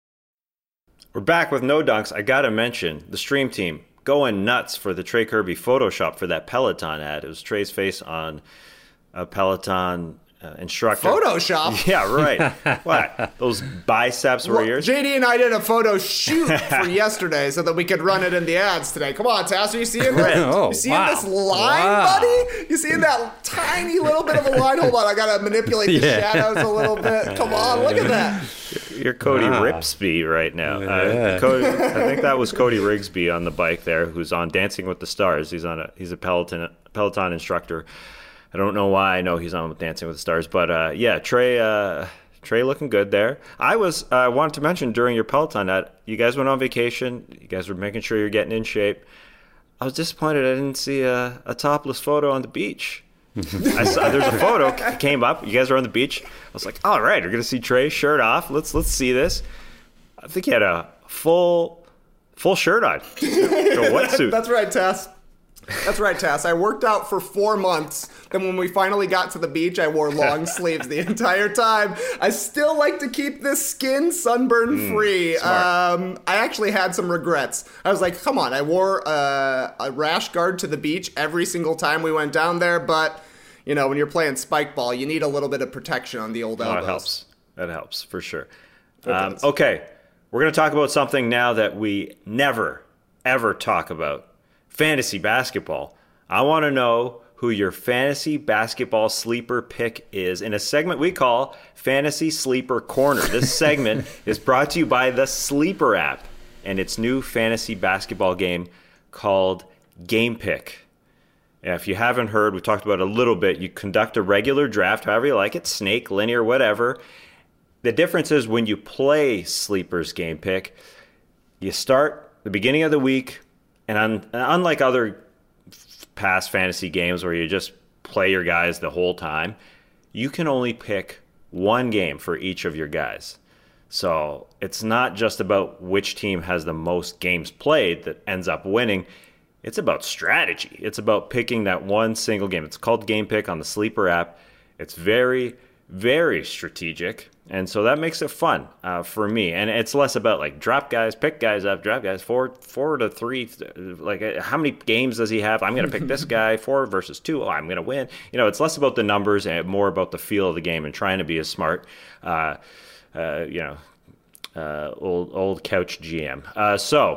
We're back with No Dunks. I gotta mention, the stream team going nuts for the Trey Kirby Photoshop for that Peloton ad. It was Trey's face on a Peloton instructor. Photoshop? Yeah, right. What? Those biceps were yours? JD and I did a photo shoot for yesterday so that we could run it in the ads today. Come on, Tass, are you seeing this? You seeing this line, buddy? You seeing that tiny little bit of a line? Hold on, I gotta manipulate the shadows a little bit. Come on, look at that. You're Cody Ripsby right now. I think that was Cody Rigsby on the bike there, who's on Dancing with the Stars. He's a Peloton instructor. I don't know why I know he's on with Dancing with the Stars, but yeah, Trey looking good there. I wanted to mention during your Peloton ad, you guys went on vacation. You guys were making sure you're getting in shape. I was disappointed I didn't see a topless photo on the beach. I saw there's a photo came up. You guys are on the beach. I was like, all right, we're gonna see Trey shirt off. Let's see this. I think he had a full shirt on, a wetsuit. That's right, Tass. That's right, Tass. I worked out for 4 months. Then when we finally got to the beach, I wore long sleeves the entire time. I still like to keep this skin sunburn free. I actually had some regrets. I was like, come on, I wore a rash guard to the beach every single time we went down there. But, you know, when you're playing spike ball, you need a little bit of protection on the old elbows. That helps for sure. Okay, we're going to talk about something now that we never, ever talk about. Fantasy basketball. I want to know who your fantasy basketball sleeper pick is in a segment we call Fantasy Sleeper Corner. This segment is brought to you by the Sleeper app and its new fantasy basketball game called Game Pick. Yeah, if you haven't heard, we talked about it a little bit. You conduct a regular draft, however you like it, snake, linear, whatever. The difference is when you play Sleeper's Game Pick, you start the beginning of the week. And unlike other past fantasy games where you just play your guys the whole time, you can only pick one game for each of your guys. So it's not just about which team has the most games played that ends up winning. It's about strategy. It's about picking that one single game. It's called Game Pick on the Sleeper app. It's very, very strategic. And so that makes it fun for me. And it's less about like drop guys, pick guys up, drop guys, four to three. Like how many games does he have? I'm going to pick this guy, 4 versus 2. Oh, I'm going to win. It's less about the numbers and more about the feel of the game and trying to be a smart, old couch GM. So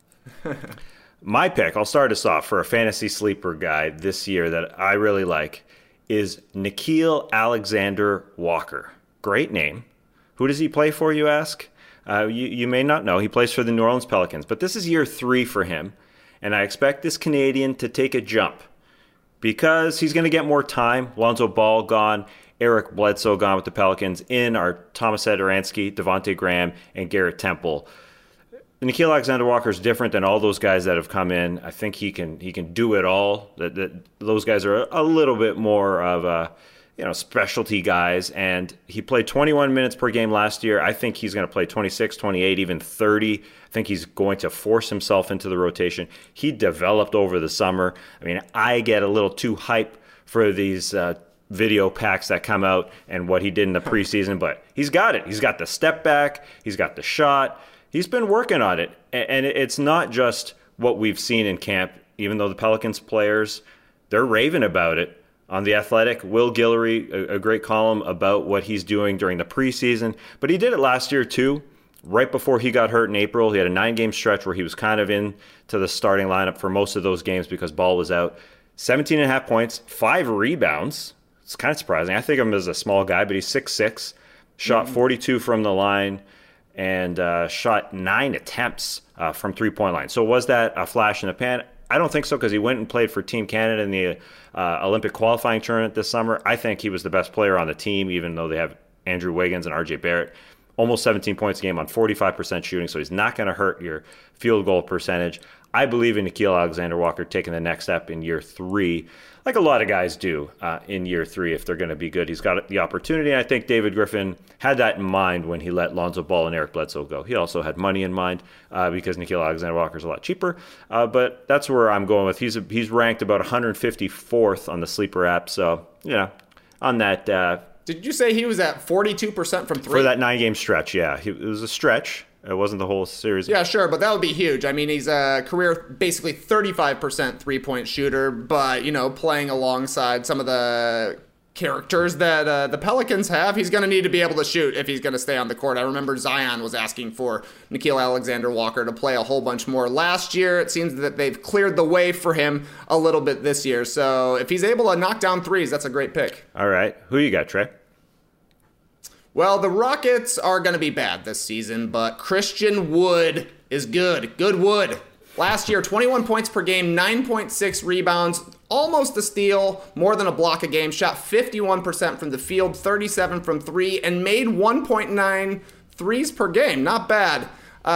my pick, I'll start us off for a fantasy sleeper guy this year that I really like is Nickeil Alexander-Walker. Great name. Who does he play for, you ask? You may not know. He plays for the New Orleans Pelicans, but this is year 3 for him, and I expect this Canadian to take a jump because he's going to get more time. Lonzo Ball gone, Eric Bledsoe gone with the Pelicans. In are Thomas Satoransky, Devontae Graham, and Garrett Temple. Nickeil Alexander-Walker is different than all those guys that have come in. I think he can do it all. Those guys are a little bit more of specialty guys, and he played 21 minutes per game last year. I think he's going to play 26, 28, even 30. I think he's going to force himself into the rotation. He developed over the summer. I mean, I get a little too hype for these video packs that come out and what he did in the preseason, but he's got it. He's got the step back. He's got the shot. He's been working on it, and it's not just what we've seen in camp, even though the Pelicans players, they're raving about it. On The Athletic, Will Guillory, a great column about what he's doing during the preseason, but he did it last year too. Right before he got hurt in April, he had a 9-game stretch where he was kind of into the starting lineup for most of those games because Ball was out. 17.5 points, 5 rebounds. It's kind of surprising. I think of him as a small guy, but he's 6'6", shot 42 from the line, and shot 9 attempts from three-point line. So was that a flash in the pan? I don't think so because he went and played for Team Canada in the Olympic qualifying tournament this summer. I think he was the best player on the team, even though they have Andrew Wiggins and RJ Barrett. Almost 17 points a game on 45% shooting, so he's not going to hurt your field goal percentage. I believe in Nickeil Alexander-Walker taking the next step in year 3, like a lot of guys do in year 3 if they're going to be good. He's got the opportunity. I think David Griffin had that in mind when he let Lonzo Ball and Eric Bledsoe go. He also had money in mind because Nickeil Alexander-Walker is a lot cheaper. But that's where I'm going with. He's ranked about 154th on the Sleeper app. So, on that. Did you say he was at 42% from 3? For that 9-game stretch, yeah. It was a stretch. It wasn't the whole series. Yeah, sure, but that would be huge. I mean, he's a career basically 35% three-point shooter, but, playing alongside some of the characters that the Pelicans have, he's going to need to be able to shoot if he's going to stay on the court. I remember Zion was asking for Nickeil Alexander-Walker to play a whole bunch more last year. It seems that they've cleared the way for him a little bit this year. So if he's able to knock down threes, that's a great pick. All right. Who you got, Trey? Well, the Rockets are going to be bad this season, but Christian Wood is good. Good Wood. Last year, 21 points per game, 9.6 rebounds, almost a steal, more than a block a game, shot 51% from the field, 37 from 3, and made 1.9 threes per game. Not bad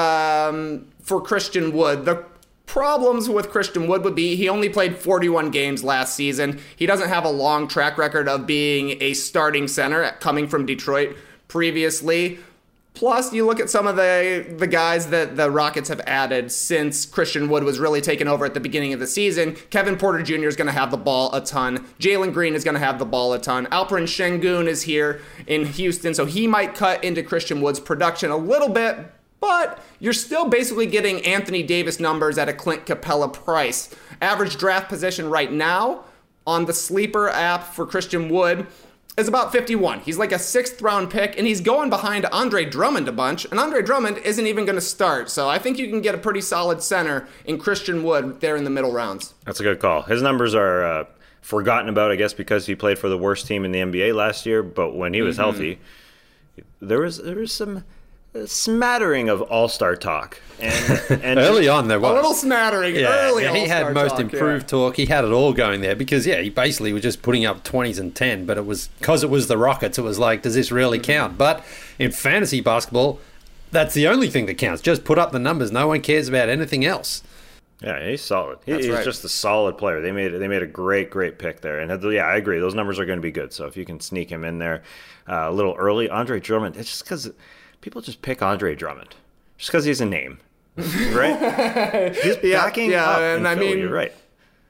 for Christian Wood. The problems with Christian Wood would be he only played 41 games last season. He doesn't have a long track record of being a starting center coming from Detroit previously. Plus, you look at some of the guys that the Rockets have added since Christian Wood was really taken over at the beginning of the season. Kevin Porter Jr. is going to have the ball a ton. Jalen Green is going to have the ball a ton. Alperen Şengün is here in Houston, so he might cut into Christian Wood's production a little bit, but you're still basically getting Anthony Davis numbers at a Clint Capella price. Average draft position right now on the Sleeper app for Christian Wood is about 51. He's like a 6th round pick, and he's going behind Andre Drummond a bunch, and Andre Drummond isn't even going to start. So I think you can get a pretty solid center in Christian Wood there in the middle rounds. That's a good call. His numbers are forgotten about, I guess, because he played for the worst team in the NBA last year, but when he was healthy, there was some smattering of all-star talk. And early on there was a little smattering. Early he had most improved talk. He had it all going there because he basically was just putting up 20s and 10, but it was because it was the Rockets. It was like, does this really count? But in fantasy basketball, that's the only thing that counts. Just put up the numbers. No one cares about anything else. Yeah, he's solid. He's right. Just a solid player. They made a great pick there, and I agree. Those numbers are going to be good. So if you can sneak him in there a little early, Andre Drummond. It's just because people just pick Andre Drummond just because he's a name, right? He's backing up. And I mean, you're right.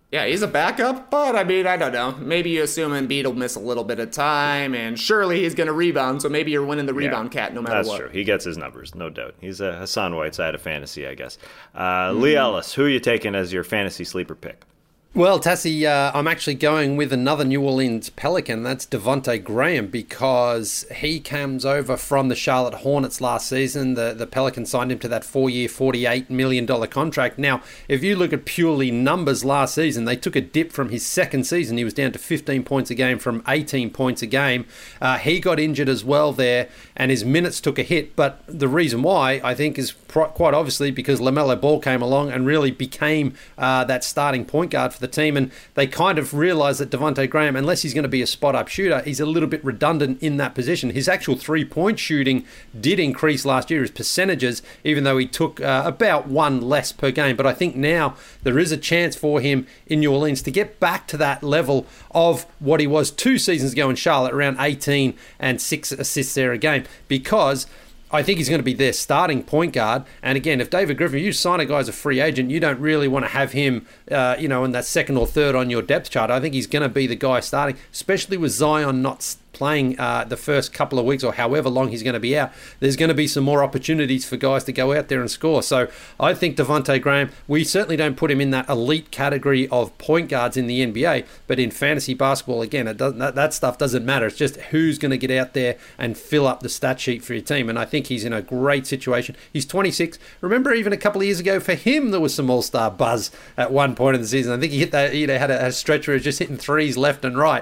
Yeah, he's a backup, but I mean, I don't know. Maybe you assume Embiid will miss a little bit of time, and surely he's going to rebound, so maybe you're winning the rebound cat no matter that's what. True. He gets his numbers, no doubt. He's a Hassan Whiteside of fantasy, I guess. Lee Ellis, who are you taking as your fantasy sleeper pick? Well, Tassie, I'm actually going with another New Orleans Pelican. That's Devontae Graham, because he comes over from the Charlotte Hornets last season. The Pelicans signed him to that 4-year, $48 million contract. Now, if you look at purely numbers last season, they took a dip from his second season. He was down to 15 points a game from 18 points a game. He got injured as well there, and his minutes took a hit. But the reason why, I think, is quite obviously because LaMelo Ball came along and really became that starting point guard for the team, and they kind of realised that Devontae Graham, unless he's going to be a spot-up shooter, he's a little bit redundant in that position. His actual three-point shooting did increase last year, his percentages, even though he took about one less per game. But I think now there is a chance for him in New Orleans to get back to that level of what he was 2 seasons ago in Charlotte, around 18 and 6 assists there a game, because I think he's going to be their starting point guard. And again, if David Griffin, you sign a guy as a free agent, you don't really want to have him, in that second or third on your depth chart. I think he's going to be the guy starting, especially with Zion not playing the first couple of weeks or however long he's going to be out. There's going to be some more opportunities for guys to go out there and score. So I think Devontae Graham, we certainly don't put him in that elite category of point guards in the NBA, but in fantasy basketball, again, that stuff doesn't matter. It's just who's going to get out there and fill up the stat sheet for your team. And I think he's in a great situation. He's 26. Remember, even a couple of years ago, for him, there was some all-star buzz at one point in the season. I think he hit that, had a stretch where he was just hitting threes left and right.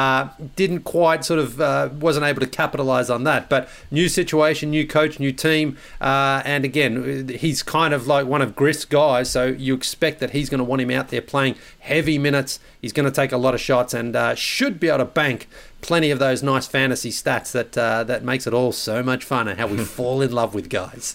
Didn't quite sort of wasn't able to capitalize on that, but new situation, new coach, new team, and again, he's kind of like one of Griff's guys, so you expect that he's going to want him out there playing heavy minutes. He's going to take a lot of shots and should be able to bank plenty of those nice fantasy stats that makes it all so much fun, and how we fall in love with guys.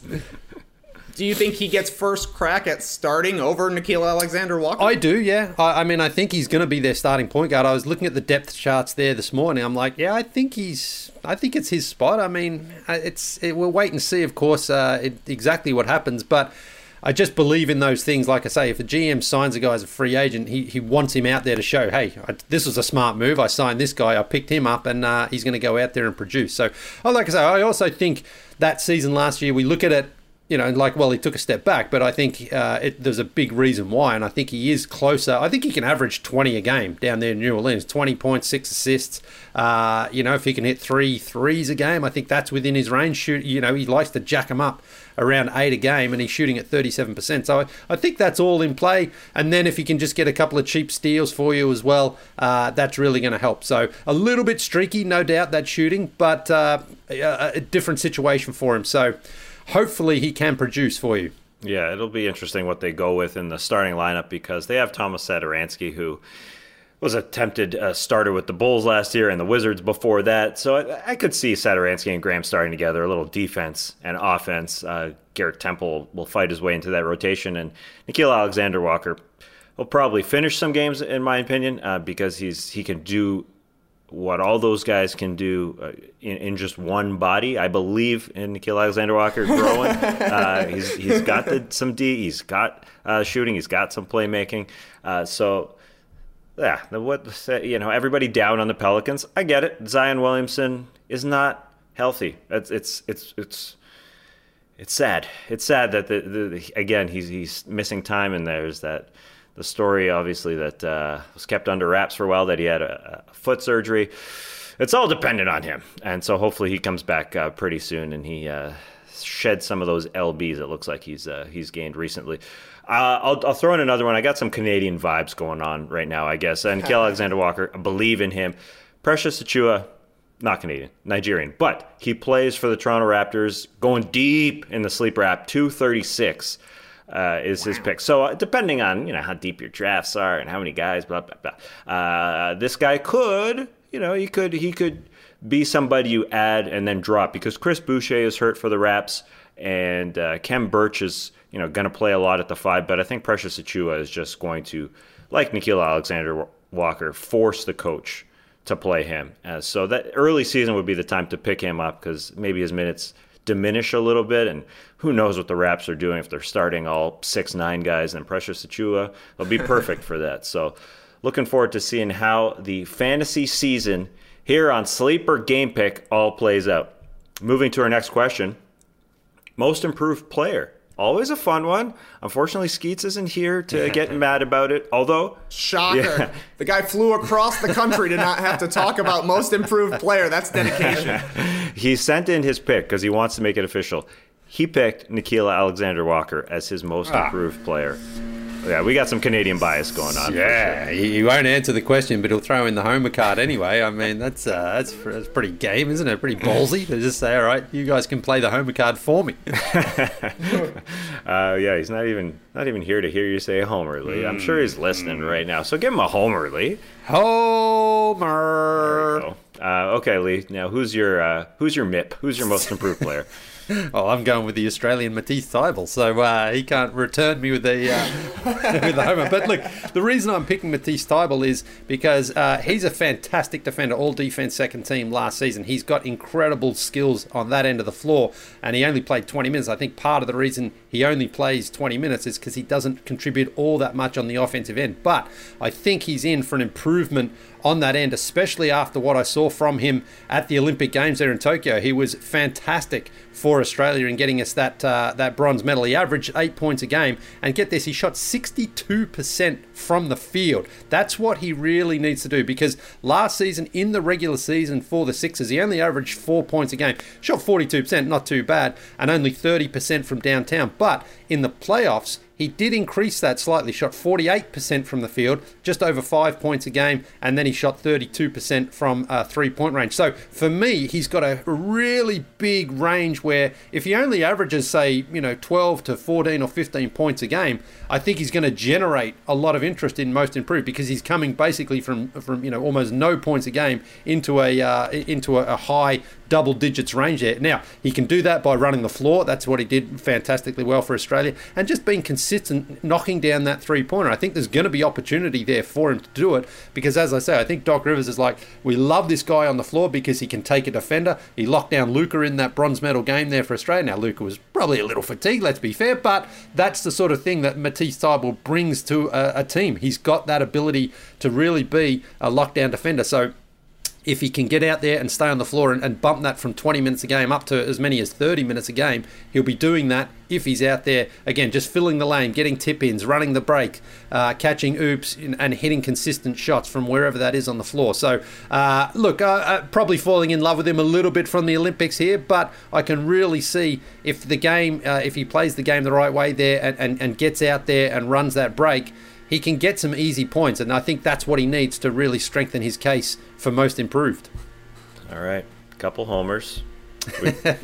Do you think he gets first crack at starting over Nickeil Alexander-Walker? I do, yeah. I mean, I think he's going to be their starting point guard. I was looking at the depth charts there this morning. I'm like, yeah, I think it's his spot. I mean, we'll wait and see, of course, exactly what happens. But I just believe in those things. Like I say, if a GM signs a guy as a free agent, he wants him out there to show, hey, this was a smart move. I signed this guy. I picked him up, and he's going to go out there and produce. So, like I say, I also think that season last year, we look at it, he took a step back, but I think there's a big reason why, and I think he is closer. I think he can average 20 a game down there in New Orleans, 20.6 assists. If he can hit 3 threes a game, I think that's within his range. He likes to jack them up around 8 a game, and he's shooting at 37%. So I think that's all in play. And then if he can just get a couple of cheap steals for you as well, that's really going to help. So a little bit streaky, no doubt, that shooting, but a different situation for him. So hopefully he can produce for you. Yeah, it'll be interesting what they go with in the starting lineup, because they have Thomas Satoransky, who was a tempted starter with the Bulls last year and the Wizards before that. So I could see Satoransky and Graham starting together, a little defense and offense. Garrett Temple will fight his way into that rotation, and Nickeil Alexander-Walker will probably finish some games, in my opinion, because he can do what all those guys can do in just one body. I believe in Nickeil Alexander-Walker growing. He's got some D. He's got shooting. He's got some playmaking. Everybody down on the Pelicans. I get it. Zion Williamson is not healthy. It's sad. It's sad that again he's missing time, and there's that. The story, obviously, that was kept under wraps for a while, that he had a foot surgery. It's all dependent on him. And so hopefully he comes back pretty soon, and he sheds some of those LBs it looks like he's gained recently. I'll throw in another one. I got some Canadian vibes going on right now, I guess. And Nickeil Alexander-Walker, I believe in him. Precious Achiuwa, not Canadian, Nigerian. But he plays for the Toronto Raptors, going deep in the sleeper app, 236. Is his pick. So depending on how deep your drafts are and how many guys, blah blah blah. This guy could, he could be somebody you add and then drop, because Chris Boucher is hurt for the Raps, and Khem Birch is going to play a lot at the 5. But I think Precious Achiuwa is just going to, like Nickeil Alexander-Walker, force the coach to play him. So that early season would be the time to pick him up, because maybe his minutes diminish a little bit, and who knows what the Raps are doing if they're starting all 6'9" guys and Precious Achiuwa. They'll be perfect for that. So looking forward to seeing how the fantasy season here on Sleeper Game Pick all plays out. Moving to our next question, most improved player. Always a fun one. Unfortunately, Skeets isn't here to get mad about it, although... Shocker. The guy flew across the country to not have to talk about most improved player. That's dedication. He sent in his pick because he wants to make it official. He picked Nickeil Alexander-Walker as his most improved player. Yeah, we got some Canadian bias going on. Yeah, for sure. he won't answer the question, but he'll throw in the homer card anyway. I mean, that's pretty game, isn't it? Pretty ballsy to just say, all right, you guys can play the homer card for me. Yeah, he's not even here to hear you say homer, Lee. I'm sure he's listening right now, so give him a homer, Lee. Homer. There you go. Okay, Lee. Now, who's your MIP? Who's your most improved player? Oh, I'm going with the Australian Matisse Thybulle, so he can't return me with the with the homer. But look, the reason I'm picking Matisse Thybulle is because he's a fantastic defender, all defense second team last season. He's got incredible skills on that end of the floor, and he only played 20 minutes. I think part of the reason he only plays 20 minutes is because he doesn't contribute all that much on the offensive end. But I think he's in for an improvement on that end, especially after what I saw from him at the Olympic Games there in Tokyo. He was fantastic for Australia in getting us that bronze medal. He averaged 8 points a game, and get this, he shot 62% from the field. That's what he really needs to do, because last season in the regular season for the Sixers, he only averaged 4 points a game. Shot 42%, not too bad, and only 30% from downtown. But in the playoffs, he did increase that slightly, shot 48% from the field, just over 5 points a game, and then he shot 32% from three-point range. So for me, he's got a really big range where if he only averages, say, 12 to 14 or 15 points a game, I think he's going to generate a lot of interest in most improved, because he's coming basically from almost no points a game into a high double digits range there. Now, he can do that by running the floor. That's what he did fantastically well for Australia, and just being consistent, knocking down that three-pointer. I think there's going to be opportunity there for him to do it, because as I say, I think Doc Rivers is like, we love this guy on the floor because he can take a defender. He locked down Luka in that bronze medal game there for Australia. Now, Luka was probably a little fatigued, let's be fair, but that's the sort of thing that Matisse Thybulle brings to a team. He's got that ability to really be a lockdown defender. So if he can get out there and stay on the floor and bump that from 20 minutes a game up to as many as 30 minutes a game, he'll be doing that if he's out there, again, just filling the lane, getting tip-ins, running the break, catching oops, and hitting consistent shots from wherever that is on the floor. So, look, probably falling in love with him a little bit from the Olympics here, but I can really see if he plays the game the right way there and gets out there and runs that break, he can get some easy points, and I think that's what he needs to really strengthen his case for most improved. All right, couple homers. We got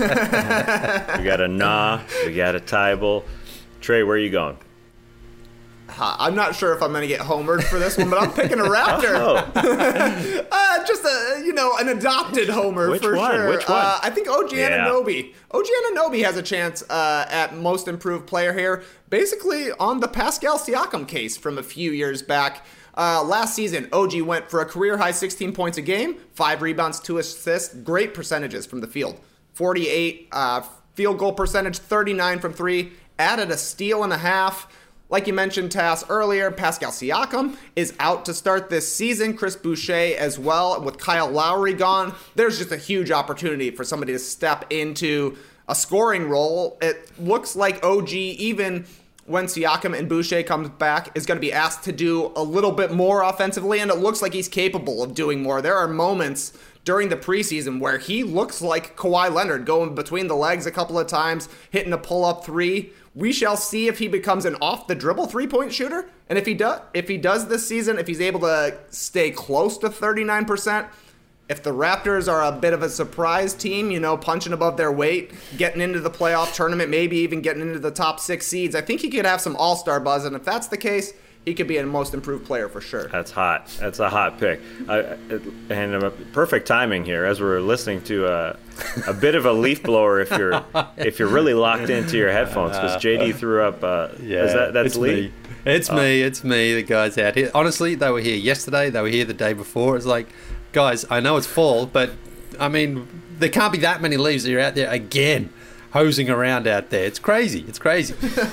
a Nah, we got a Thybulle. Trey, where are you going? I'm not sure if I'm going to get homered for this one, but I'm picking a Raptor. Just an adopted homer. Which for one? sure. Which one? I think OG Anunoby. OG Anunoby has a chance at most improved player here, basically on the Pascal Siakam case from a few years back. Last season, OG went for a career-high 16 points a game, 5 rebounds, 2 assists, great percentages from the field. 48 field goal percentage, 39 from 3, added a steal and a half. Like you mentioned, Tass, earlier, Pascal Siakam is out to start this season. Chris Boucher as well. With Kyle Lowry gone, there's just a huge opportunity for somebody to step into a scoring role. It looks like OG, even when Siakam and Boucher comes back, is going to be asked to do a little bit more offensively, and it looks like he's capable of doing more. There are moments during the preseason where he looks like Kawhi Leonard, going between the legs a couple of times, hitting a pull-up three. We shall see if he becomes an off-the-dribble three-point shooter, and if he does this season, if he's able to stay close to 39%, if the Raptors are a bit of a surprise team, punching above their weight, getting into the playoff tournament, maybe even getting into the top 6 seeds, I think he could have some all-star buzz, and if that's the case, he could be a most improved player for sure. That's hot. That's a hot pick. And perfect timing here as we're listening to a bit of a leaf blower if you're really locked into your headphones, because JD threw up. That's Lee? It's me. The guys out here. Honestly, they were here yesterday. They were here the day before. It's like, guys, I know it's fall, but I mean, there can't be that many Leafs that are out there again hosing around out there. It's crazy. It's crazy.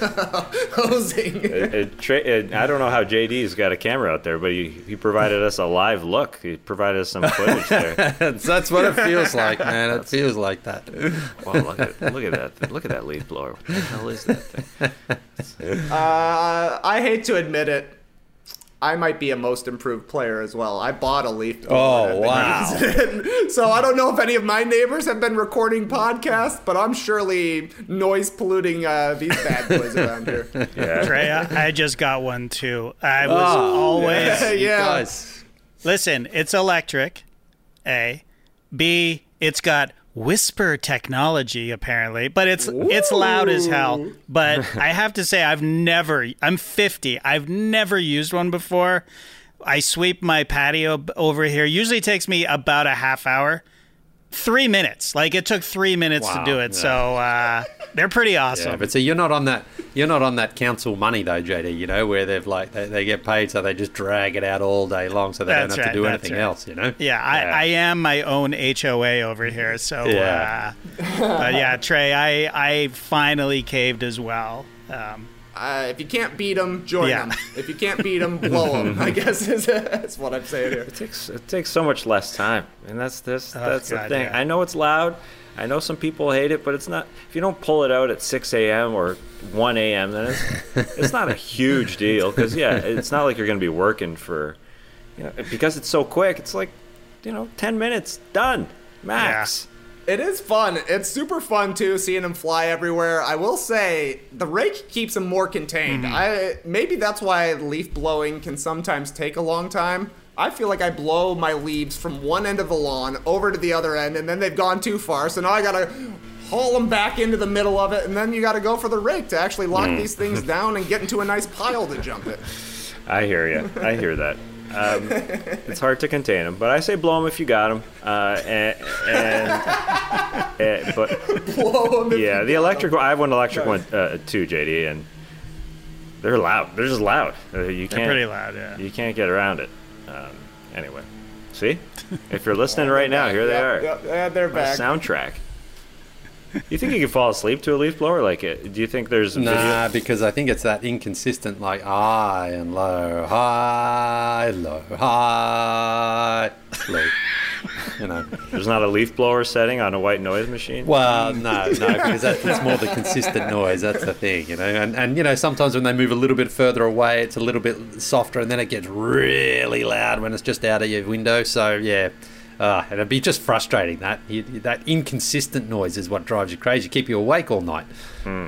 Hosing. I don't know how JD's got a camera out there, but he provided us a live look. He provided us some footage there. That's what it feels like, man. It feels like that. Wow, look at that. Look at that leaf blower. What the hell is that thing? I hate to admit it. I might be a most improved player as well. I bought a leaf blower. Oh, wow. So I don't know if any of my neighbors have been recording podcasts, but I'm surely noise polluting these bad boys around here. Yeah. Trey, I just got one too. I was always... Yeah. Guys. Listen, it's electric, A. B, it's got whisper technology, apparently, but it's loud as hell. But I have to say, I'm 50. I've never used one before. I sweep my patio over here. Usually takes me about a half hour. 3 minutes. Like, it took 3 minutes to do it. Yeah. So they're pretty awesome. Yeah, but see, you're not on that council money though, JD. You know, where they've they get paid, so they just drag it out all day long, so they don't have to do anything else. You know. Yeah, I am my own HOA over here. So, yeah. But yeah, Trey, I finally caved as well. If you can't beat them, join them. If you can't beat them, blow them. I guess that's what I'm saying here. It takes so much less time, and that's the thing. Yeah. I know it's loud. I know some people hate it, but it's not. If you don't pull it out at 6 a.m. or 1 a.m., then it's not a huge deal. Because it's not like you're going to be working for, because it's so quick. It's like, 10 minutes done max. Yeah. It is fun. It's super fun, too, seeing them fly everywhere. I will say, the rake keeps them more contained. Maybe that's why leaf blowing can sometimes take a long time. I feel like I blow my leaves from one end of the lawn over to the other end, and then they've gone too far, so now I gotta haul them back into the middle of it, and then you gotta go for the rake to actually lock these things down and get into a nice pile to jump it. I hear you. I hear that. It's hard to contain them, but I say blow them if you got them. But Blow them. Yeah, the electric. I have one electric one too, JD, and they're loud. They're just loud. They're pretty loud. Yeah. You can't get around it. Anyway, see, if you're listening right now, here they are. Yeah, they're back. Soundtrack. You think you can fall asleep to a leaf blower? Like, do you think there's Nah, because I think it's that inconsistent, like high and low, high, low, high, low. There's not a leaf blower setting on a white noise machine? Well, no, because it's more the consistent noise. That's the thing, And sometimes when they move a little bit further away, it's a little bit softer, and then it gets really loud when it's just out of your window. So, yeah. And it'd be just frustrating. That inconsistent noise is what drives you crazy. Keep you awake all night. All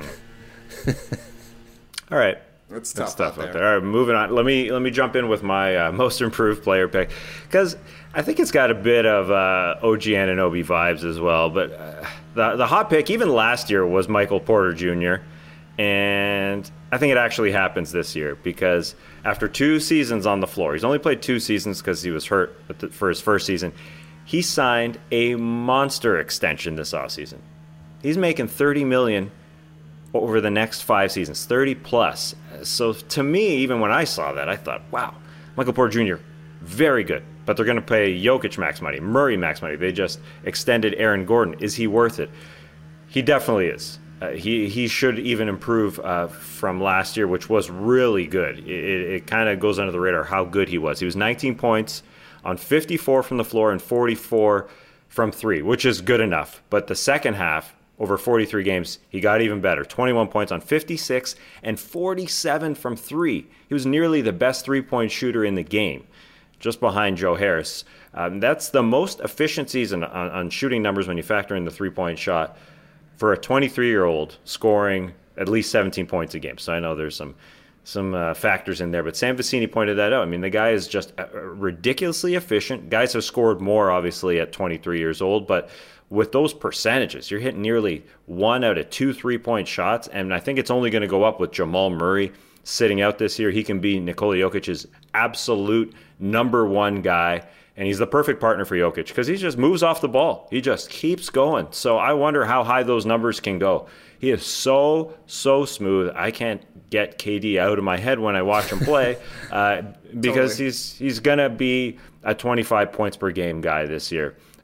right. It's tough out there. All right, moving on. Let me jump in with my most improved player pick, because I think it's got a bit of OG Anunoby vibes as well. But the hot pick, even last year, was Michael Porter Jr., and I think it actually happens this year, because after 2 seasons on the floor, he's only played 2 seasons because he was hurt for his first season, he signed a monster extension this offseason. He's making $30 million over the next 5 seasons, 30 plus. So to me, even when I saw that, I thought, wow, Michael Porter Jr., very good. But they're going to pay Jokic max money, Murray max money. They just extended Aaron Gordon. Is he worth it? He definitely is. He should even improve from last year, which was really good. It kind of goes under the radar how good he was. He was 19 points on 54 from the floor and 44 from 3, which is good enough. But the second half, over 43 games, he got even better. 21 points on 56 and 47 from 3. He was nearly the best three-point shooter in the game, just behind Joe Harris. That's the most efficient season on shooting numbers when you factor in the three-point shot for a 23-year-old scoring at least 17 points a game. So I know there's some factors in there, but Sam Vecini pointed that out. I mean, the guy is just ridiculously efficient. Guys have scored more, obviously, at 23 years old, but with those percentages, you're hitting nearly 1 out of 2 3-point shots, and I think it's only going to go up with Jamal Murray sitting out this year. He can be Nikola Jokic's absolute number 1 guy, and he's the perfect partner for Jokic because he just moves off the ball. He just keeps going. So I wonder how high those numbers can go. He is so smooth. I can't get KD out of my head when I watch him play because he's going to be a 25 points per game guy this year.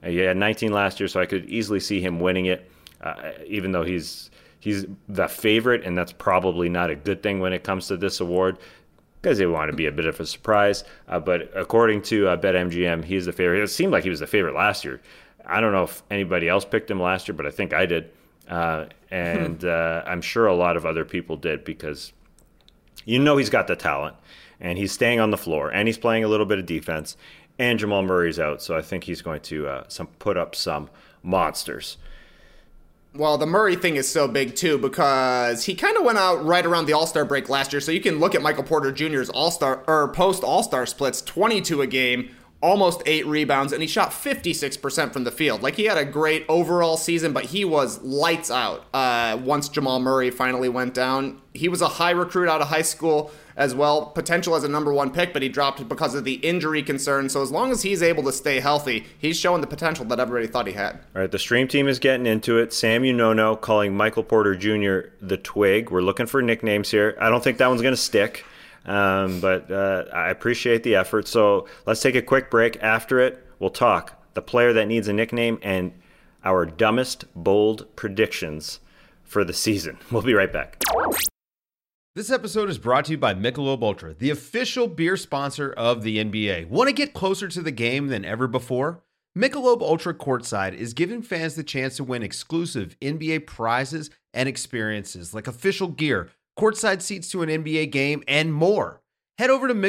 He had 19 last year, so I could easily see him winning it, even though he's the favorite, and that's probably not a good thing when it comes to this award because they want to be a bit of a surprise. But according to BetMGM, he's the favorite. It seemed like he was the favorite last year. I don't know if anybody else picked him last year, but I think I did. And I'm sure a lot of other people did because he's got the talent, and he's staying on the floor, and he's playing a little bit of defense, and Jamal Murray's out, so I think he's going to put up some monsters. Well, the Murray thing is so big, too, because he kind of went out right around the All-Star break last year, so you can look at Michael Porter Jr.'s post-All-Star splits, 22 a game, almost 8 rebounds, and he shot 56% from the field. Like, he had a great overall season, but he was lights out once Jamal Murray finally went down. He was a high recruit out of high school as well, potential as a number 1 pick, but he dropped because of the injury concern. So as long as he's able to stay healthy, he's showing the potential that everybody thought he had. All right, the stream team is getting into it. Sam Unono calling Michael Porter Jr. the Twig. We're looking for nicknames here. I don't think that one's going to stick, but I appreciate the effort. So let's take a quick break. After it, we'll talk the player that needs a nickname and our dumbest bold predictions for the season. We'll be right back. This episode is brought to you by Michelob Ultra, the official beer sponsor of the NBA. Want to get closer to the game than ever before? Michelob Ultra Courtside is giving fans the chance to win exclusive NBA prizes and experiences like official gear, courtside seats to an NBA game, and more. Head over to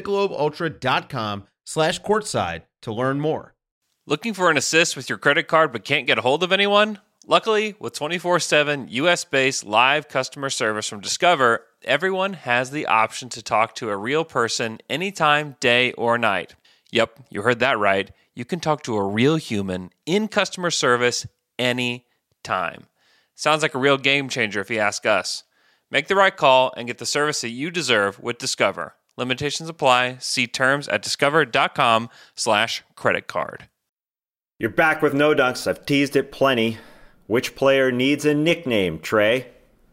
MichelobUltra.com/courtside to learn more. Looking for an assist with your credit card but can't get a hold of anyone? Luckily, with 24/7 US-based live customer service from Discover, everyone has the option to talk to a real person anytime, day or night. Yep, you heard that right. You can talk to a real human in customer service anytime. Sounds like a real game changer if you ask us. Make the right call and get the service that you deserve with Discover. Limitations apply. See terms at discover.com/creditcard. You're back with No Dunks. I've teased it plenty. Which player needs a nickname, Trey?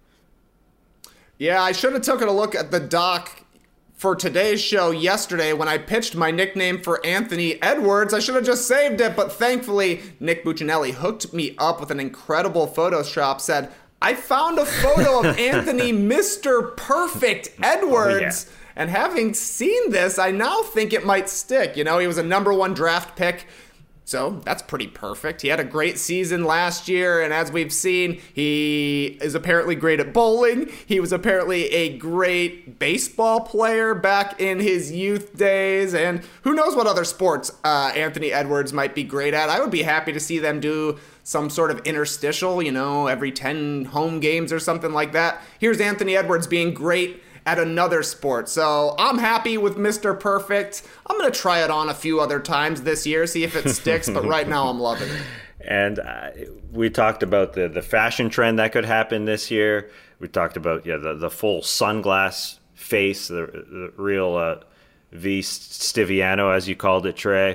Yeah, I should have taken a look at the doc for today's show yesterday when I pitched my nickname for Anthony Edwards. I should have just saved it, but thankfully, Nick Buccinelli hooked me up with an incredible Photoshop, said, I found a photo of Anthony Mr. Perfect Edwards. Oh, yeah. And having seen this, I now think it might stick. He was a number 1 draft pick. So that's pretty perfect. He had a great season last year, and as we've seen, he is apparently great at bowling. He was apparently a great baseball player back in his youth days, and who knows what other sports Anthony Edwards might be great at. I would be happy to see them do some sort of interstitial, every 10 home games or something like that. Here's Anthony Edwards being great at another sport. So I'm happy with Mr. Perfect. I'm going to try it on a few other times this year, see if it sticks, but right now I'm loving it. And we talked about the fashion trend that could happen this year. We talked about the full sunglass face, the real V Stiviano, as you called it, Trey.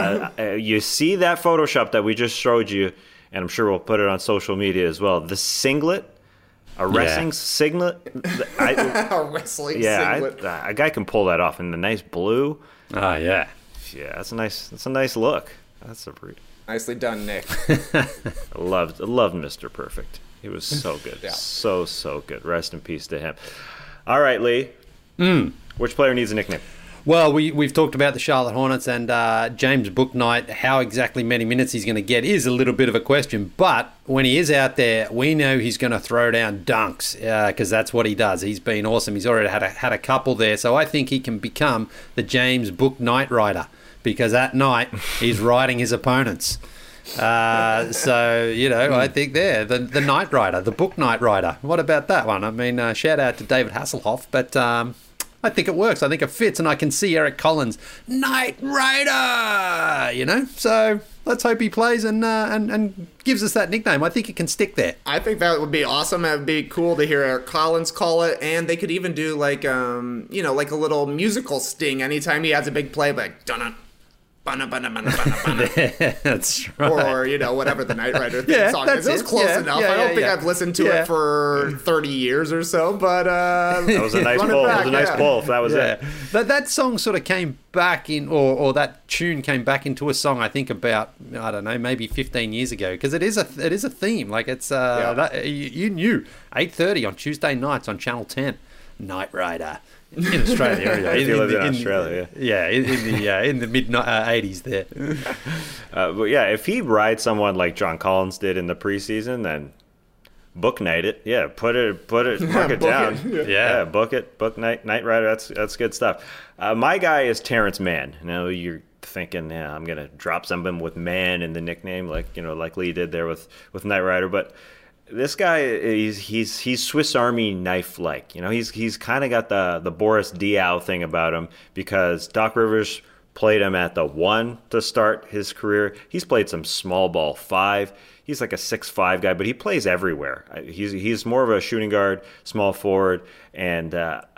You see that Photoshop that we just showed you, and I'm sure we'll put it on social media as well. The singlet, a wrestling singlet. A wrestling singlet. A guy can pull that off in the nice blue. Yeah. Yeah, that's a nice look. That's a pretty. Nicely done, Nick. I loved Mr. Perfect. He was so good. Yeah. So good. Rest in peace to him. All right, Lee. Which player needs a nickname? Well, we've talked about the Charlotte Hornets, and James Bouknight, how exactly many minutes he's going to get is a little bit of a question. But when he is out there, we know he's going to throw down dunks because that's what he does. He's been awesome. He's already had a couple there. So I think he can become the James Bouknight rider because at night he's riding his opponents. I think the Night Rider, the Bouknight rider. What about that one? I mean, shout out to David Hasselhoff, but I think it works. I think it fits, and I can see Eric Collins, Night Rider, So let's hope he plays and gives us that nickname. I think it can stick there. I think that would be awesome. It would be cool to hear Eric Collins call it, and they could even do like a little musical sting anytime he has a big play, like dun That's right. Or, whatever the Knight Rider theme song is. It was close enough. I don't think I've listened to it for 30 years or so, but... that was a nice pull. It was a nice pull if that was it. That song sort of came back in, or that tune came back into a song, I think about, I don't know, maybe 15 years ago, because it is a theme. Like, it's... you knew, 8:30 on Tuesday nights on Channel 10, Knight Rider. In Australia, if you lived in Australia, in the mid 80s there. But yeah, if he rides someone like John Collins did in the preseason, then book Knight it. Yeah, put it, mark it down. Yeah, book it, book Knight Rider. That's good stuff. My guy is Terrence Mann. Now you're thinking, I'm gonna drop something with Mann in the nickname, like Lee did there with Knight Rider, but. This guy, he's Swiss Army knife-like. He's kind of got the Boris Diaw thing about him because Doc Rivers played him at the 1 to start his career. He's played some small ball 5. He's like a 6'5" guy, but he plays everywhere. He's more of a shooting guard, small forward, and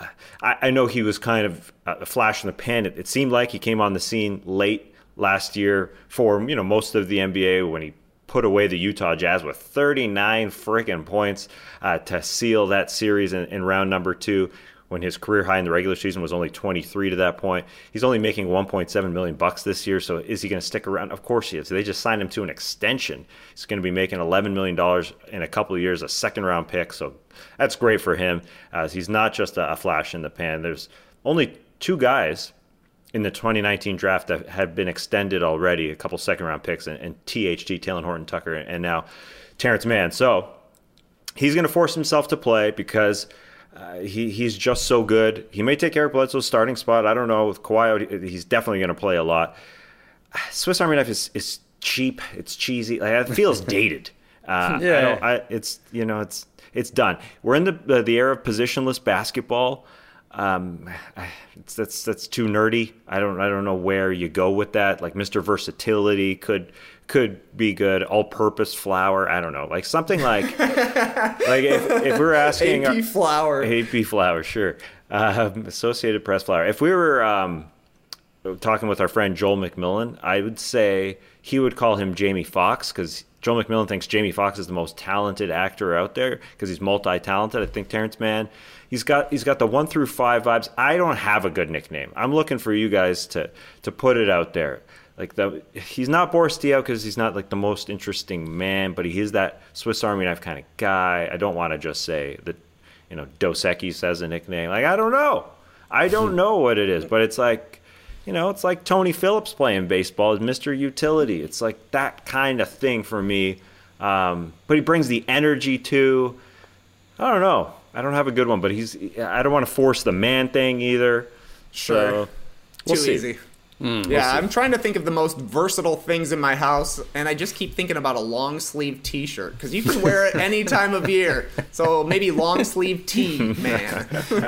I know he was kind of a flash in the pan. It seemed like he came on the scene late last year for most of the NBA when he put away the Utah Jazz with 39 freaking points to seal that series in round number 2 when his career high in the regular season was only 23 to that point. He's only making $1.7 million this year, so is he going to stick around? Of course he is. They just signed him to an extension. He's going to be making $11 million in a couple of years, a second-round pick, so that's great for him. He's not just a flash in the pan. There's only 2 guys in the 2019 draft that had been extended already, a couple second-round picks, and THT, Talen Horton-Tucker, and now Terrence Mann. So he's going to force himself to play because he's just so good. He may take Eric Bledsoe's starting spot. I don't know. With Kawhi, he's definitely going to play a lot. Swiss Army knife is cheap. It's cheesy. Like, it feels dated. It's done. We're in the era of positionless basketball. That's too nerdy. I don't know where you go with that. Like Mr. Versatility could be good. All-purpose flour. I don't know. Like something like if we were asking AP flour, sure. Associated Press flour. If we were talking with our friend Joel McMillan, I would say he would call him Jamie Foxx because Joel McMillan thinks Jamie Foxx is the most talented actor out there because he's multi-talented. I think Terrence Mann, he's got the 1 through 5 vibes. I don't have a good nickname. I'm looking for you guys to put it out there. Like he's not Boris Diaw because he's not like the most interesting man, but he is that Swiss Army knife kind of guy. I don't want to just say that, Dos Equis as a nickname. Like I don't know what it is, but it's like. It's like Tony Phillips playing baseball as Mr. Utility. It's like that kind of thing for me. But he brings the energy too. I don't know. I don't have a good one, but I don't want to force the man thing either. Sure. So we'll see. Easy. I'm trying to think of the most versatile things in my house, and I just keep thinking about a long sleeve T-shirt because you can wear it any time of year. So maybe long sleeve tee, man.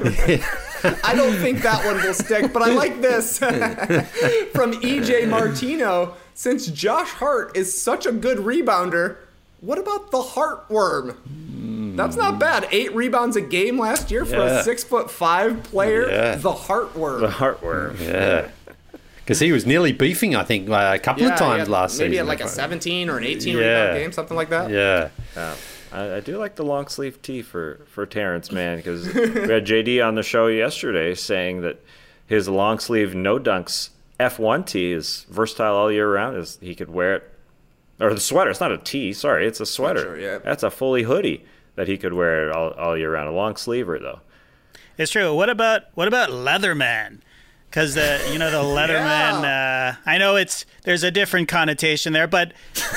I don't think that one will stick, but I like this from EJ Martino. Since Josh Hart is such a good rebounder, what about the Heartworm? That's not bad. 8 rebounds a game last year for a 6'5" player. Yeah. The Heartworm. The Heartworm. Yeah. Because he was nearly beefing, I think, a couple of times last season. Maybe at like a 17 or an 18 rebound game, something like that. Yeah. I do like the long sleeve tee for Terrence Mann because we had JD on the show yesterday saying that his long sleeve no dunks F1 tee is versatile all year round. He could wear it, or the sweater. It's not a tee. Sorry, it's a sweater. Sure, yeah. That's a fully hoodie that he could wear it all year round. A long sleever though. It's true. What about Leatherman? Because the Letterman, I know there's a different connotation there, but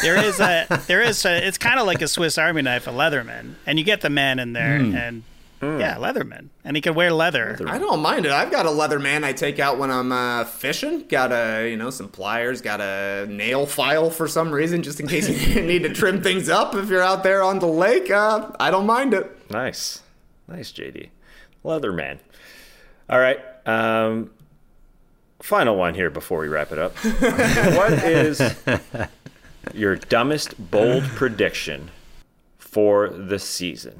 it's kind of like a Swiss Army knife, a Leatherman, and you get the man in there, and Leatherman, and he can wear leather. I don't mind it. I've got a Leatherman I take out when I'm fishing. Got some pliers. Got a nail file for some reason, just in case you need to trim things up if you're out there on the lake. I don't mind it. Nice, JD, Leatherman. All right. Final one here before we wrap it up. What is your dumbest bold prediction for the season?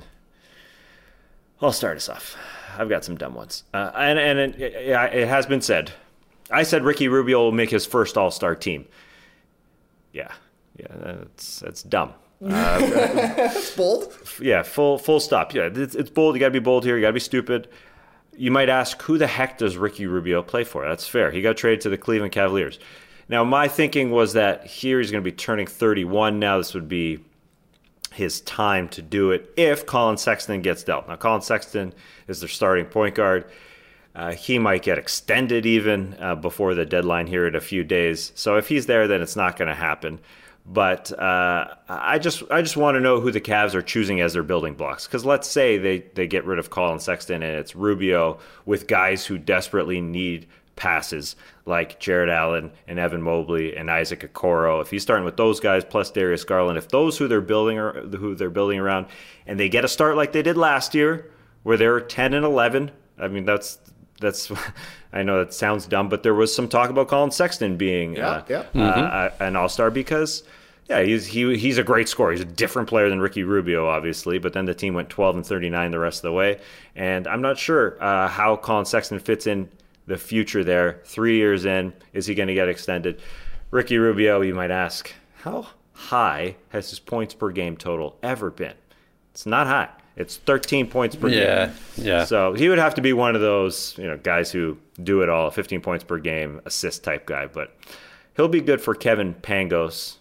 I'll start us off. I've got some dumb ones. And it has been said I said Ricky Rubio will make his first All-Star team. Yeah, that's dumb. That's bold. Yeah, full stop. Yeah, it's bold. You got to be bold here. You got to be stupid. You might ask, who the heck does Ricky Rubio play for? That's fair. He got traded to the Cleveland Cavaliers. Now, my thinking was that here he's going to be turning 31 now. This would be his time to do it if Colin Sexton gets dealt. Now, Colin Sexton is their starting point guard. He might get extended even before the deadline here in a few days. So if he's there, then it's not going to happen. But I just want to know who the Cavs are choosing as their building blocks. Because let's say they get rid of Colin Sexton and it's Rubio with guys who desperately need passes like Jared Allen and Evan Mobley and Isaac Okoro. If he's starting with those guys plus Darius Garland, if those who they're building around, and they get a start like they did last year, where they're 10 and 11. I mean, that's I know that sounds dumb, but there was some talk about Colin Sexton being an all-star because, he's a great scorer. He's a different player than Ricky Rubio, obviously, but then the team went 12 and 39 the rest of the way, and I'm not sure how Colin Sexton fits in the future there. 3 years in, is he going to get extended? Ricky Rubio, you might ask, how high has his points per game total ever been? It's not high. It's 13 points per game. Yeah. So he would have to be one of those, guys who do it all, 15 points per game, assist type guy. But he'll be good for Kevin Pangos.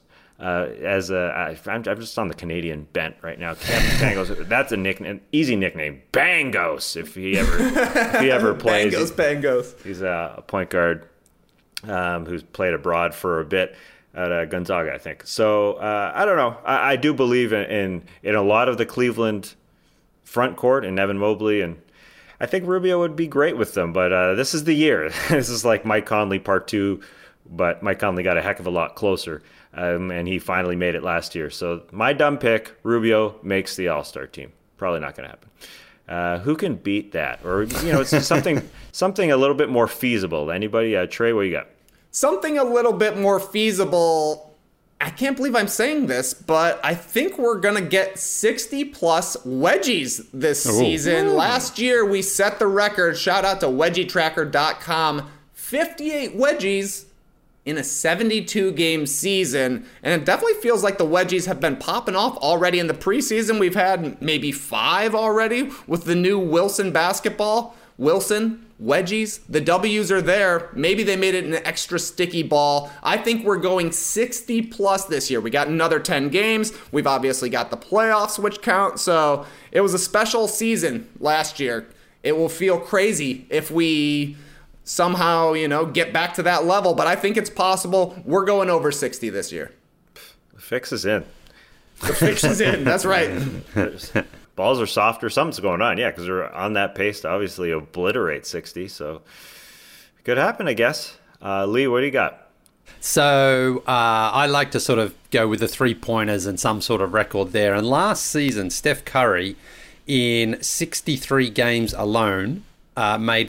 I'm just on the Canadian bent right now. Kevin Pangos. That's a nickname, easy nickname, Bangos. If he ever plays, Bangos. He's a point guard who's played abroad for a bit at Gonzaga, I think. So I don't know. I do believe in a lot of the Cleveland front court and Evan Mobley, and I think Rubio would be great with them. But this is the year. This is like Mike Conley Part 2, but Mike Conley got a heck of a lot closer, and he finally made it last year. So my dumb pick, Rubio makes the All-Star team. Probably not going to happen. Who can beat that? Or it's something a little bit more feasible. Anybody? Trey, what you got? Something a little bit more feasible. I can't believe I'm saying this, but I think we're going to get 60-plus wedgies this season. Last year, we set the record. Shout out to WedgieTracker.com. 58 wedgies in a 72-game season. And it definitely feels like the wedgies have been popping off already in the preseason. We've had maybe 5 already with the new Wilson basketball. Wilson, wedgies, the W's are there. Maybe they made it an extra sticky ball. I think we're going 60 plus this year. We got another 10 games. We've obviously got the playoffs, which count. So it was a special season last year. It will feel crazy if we somehow, get back to that level. But I think it's possible. We're going over 60 this year. The fix is in. The fix is in. That's right. Balls are softer. Something's going on, because they're on that pace to obviously obliterate 60. So it could happen, I guess. Lee, what do you got? So I like to sort of go with the three-pointers and some sort of record there. And last season, Steph Curry, in 63 games alone, made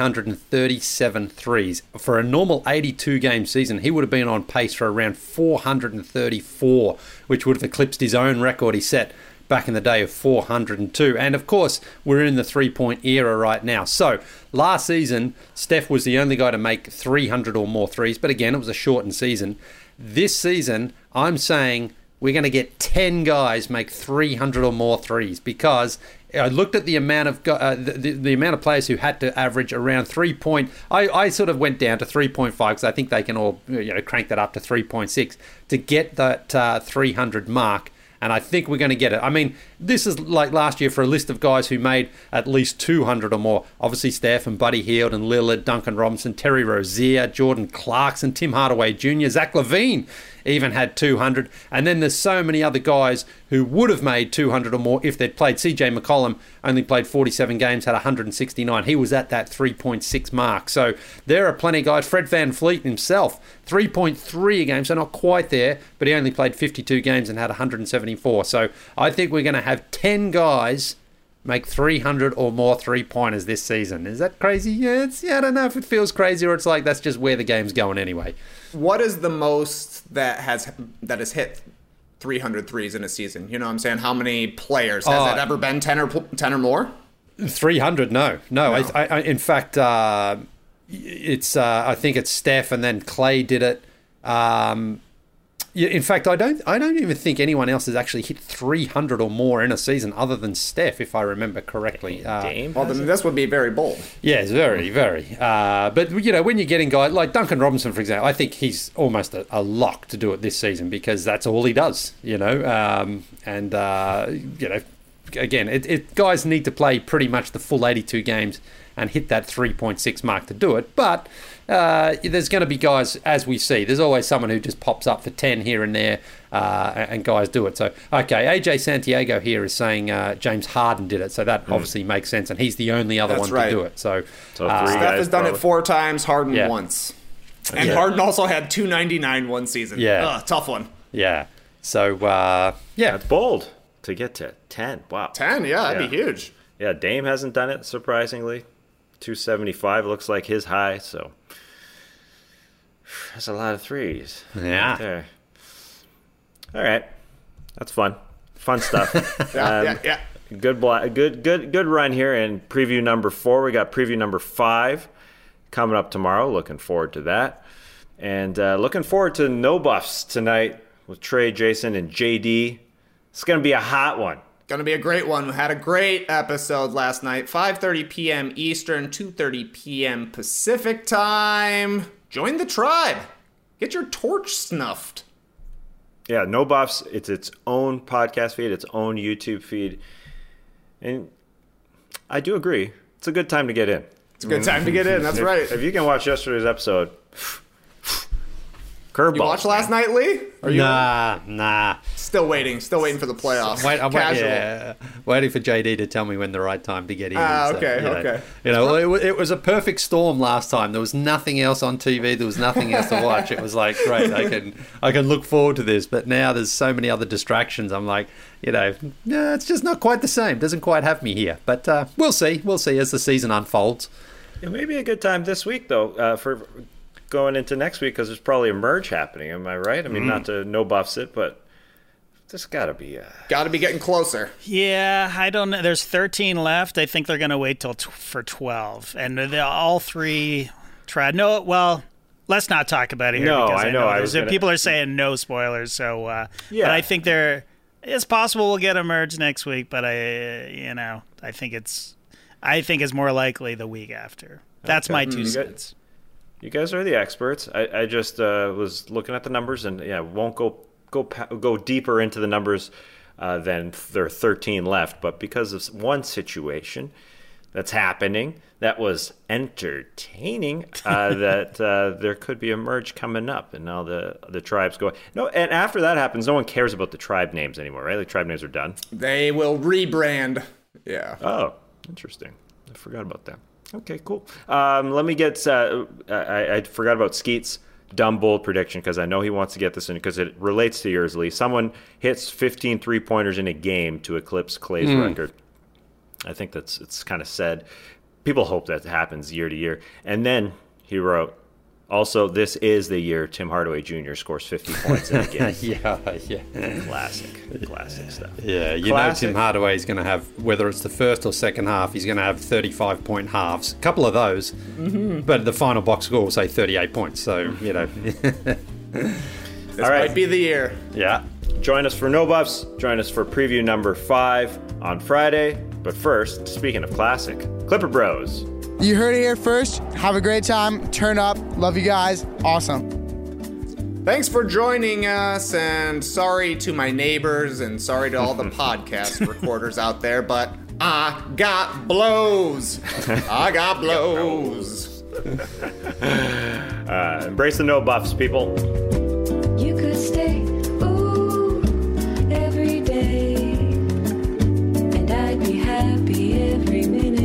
337 threes. For a normal 82-game season, he would have been on pace for around 434, which would have eclipsed his own record he set back in the day of 402. And of course, we're in the three-point era right now. So last season, Steph was the only guy to make 300 or more threes. But again, it was a shortened season. This season, I'm saying we're going to get 10 guys make 300 or more threes, because I looked at the amount of the amount of players who had to average around 3 I sort of went down to 3.5 because I think they can all crank that up to 3.6 to get that 300 mark. And I think we're going to get it. I mean, this is like last year for a list of guys who made at least 200 or more. Obviously, Steph and Buddy Hield and Lillard, Duncan Robinson, Terry Rozier, Jordan Clarkson, Tim Hardaway Jr., Zach LaVine even had 200. And then there's so many other guys who would have made 200 or more if they'd played. CJ McCollum only played 47 games, had 169. He was at that 3.6 mark. So there are plenty of guys. Fred VanVleet himself, 3.3 a game, so not quite there, but he only played 52 games and had 174. So I think we're going to have 10 guys make 300 or more three-pointers this season. Is that crazy? Yeah, I don't know if it feels crazy or it's like that's just where the game's going anyway. What is the most that has hit 300 threes in a season? You know what I'm saying? How many players? Has that ever been 10 or more? 300? No. I in fact, it's I think it's Steph, and then Clay did it. In fact, I don't even think anyone else has actually hit 300 or more in a season other than Steph, if I remember correctly. Dame? Well, then this would be very bold. Yes, very, very. But, when you're getting guys like Duncan Robinson, for example, I think he's almost a lock to do it this season because that's all he does, Again, guys need to play pretty much the full 82 games and hit that 3.6 mark to do it. But there's going to be guys, as we see, there's always someone who just pops up for 10 here and there, and guys do it. So, okay, AJ Santiago here is saying James Harden did it, so that obviously makes sense, and he's the only other one to do it. So three Steph has done it 4 times, Harden once. And Harden also had 299 one season. Yeah. Tough one. Yeah. So, That's bold to get to 10. Wow. 10, that'd be huge. Yeah, Dame hasn't done it, surprisingly. 275 looks like his high, so that's a lot of threes. Yeah. Right there. All right. That's fun. Fun stuff. Yeah. Good run here in preview number 4. We got preview number 5 coming up tomorrow. Looking forward to that. And looking forward to No Buffs tonight with Trey, Jason, and JD. It's going to be a hot one. Going to be a great one. We had a great episode last night. 5:30 p.m. Eastern, 2:30 p.m. Pacific time. Join the tribe. Get your torch snuffed. Yeah, No Buffs. It's its own podcast feed, its own YouTube feed. And I do agree. It's a good time to get in. It's a good time to get in. That's right. If you can watch yesterday's episode, curveball. You watched last night, Lee? Nah. Still waiting for the playoffs. Waiting for JD to tell me when the right time to get in. Okay. It was a perfect storm last time. There was nothing else on TV. There was nothing else to watch. It was like, great, I can look forward to this. But now there's so many other distractions. I'm like, it's just not quite the same. Doesn't quite have me here. But we'll see. We'll see as the season unfolds. It may be a good time this week, though, for going into next week, because there's probably a merge happening. Am I right? I mean, not to No Buffs it, but there's got to be getting closer. Yeah, I don't know. There's 13 left. I think they're going to wait till for 12, and all 3 tried. No, well, let's not talk about it here. No, because I know. People are saying no spoilers, so but I think it's possible we'll get a merge next week, but I think it's more likely the week after. That's my 2 cents. You guys are the experts. I just was looking at the numbers, and won't go deeper into the numbers than there are 13 left. But because of one situation that's happening that was entertaining, that there could be a merge coming up, and now the tribes go. No, and after that happens, no one cares about the tribe names anymore, right? The tribe names are done. They will rebrand. Yeah. Oh, interesting. I forgot about that. Okay, cool. Let me get. I forgot about Skeet's dumb bold prediction, because I know he wants to get this in because it relates to yours, Lee. Someone hits 15 3-pointers in a game to eclipse Clay's record. I think it's kind of said. People hope that happens year to year. And then he wrote, also, this is the year Tim Hardaway Jr. scores 50 points in a game. Yeah. Classic stuff. Yeah, know Tim Hardaway is going to have, whether it's the first or second half, he's going to have 35-point halves. A couple of those. Mm-hmm. But the final box score will say 38 points. So, This might be the year. Yeah. Join us for No Buffs. Join us for preview number 5 on Friday. But first, speaking of classic, Clipper Bros. You heard it here first. Have a great time. Turn up. Love you guys. Awesome. Thanks for joining us, and sorry to my neighbors and sorry to all the podcast recorders out there, but I got blows. Embrace the No Buffs, people. You could stay, every day, and I'd be happy every minute.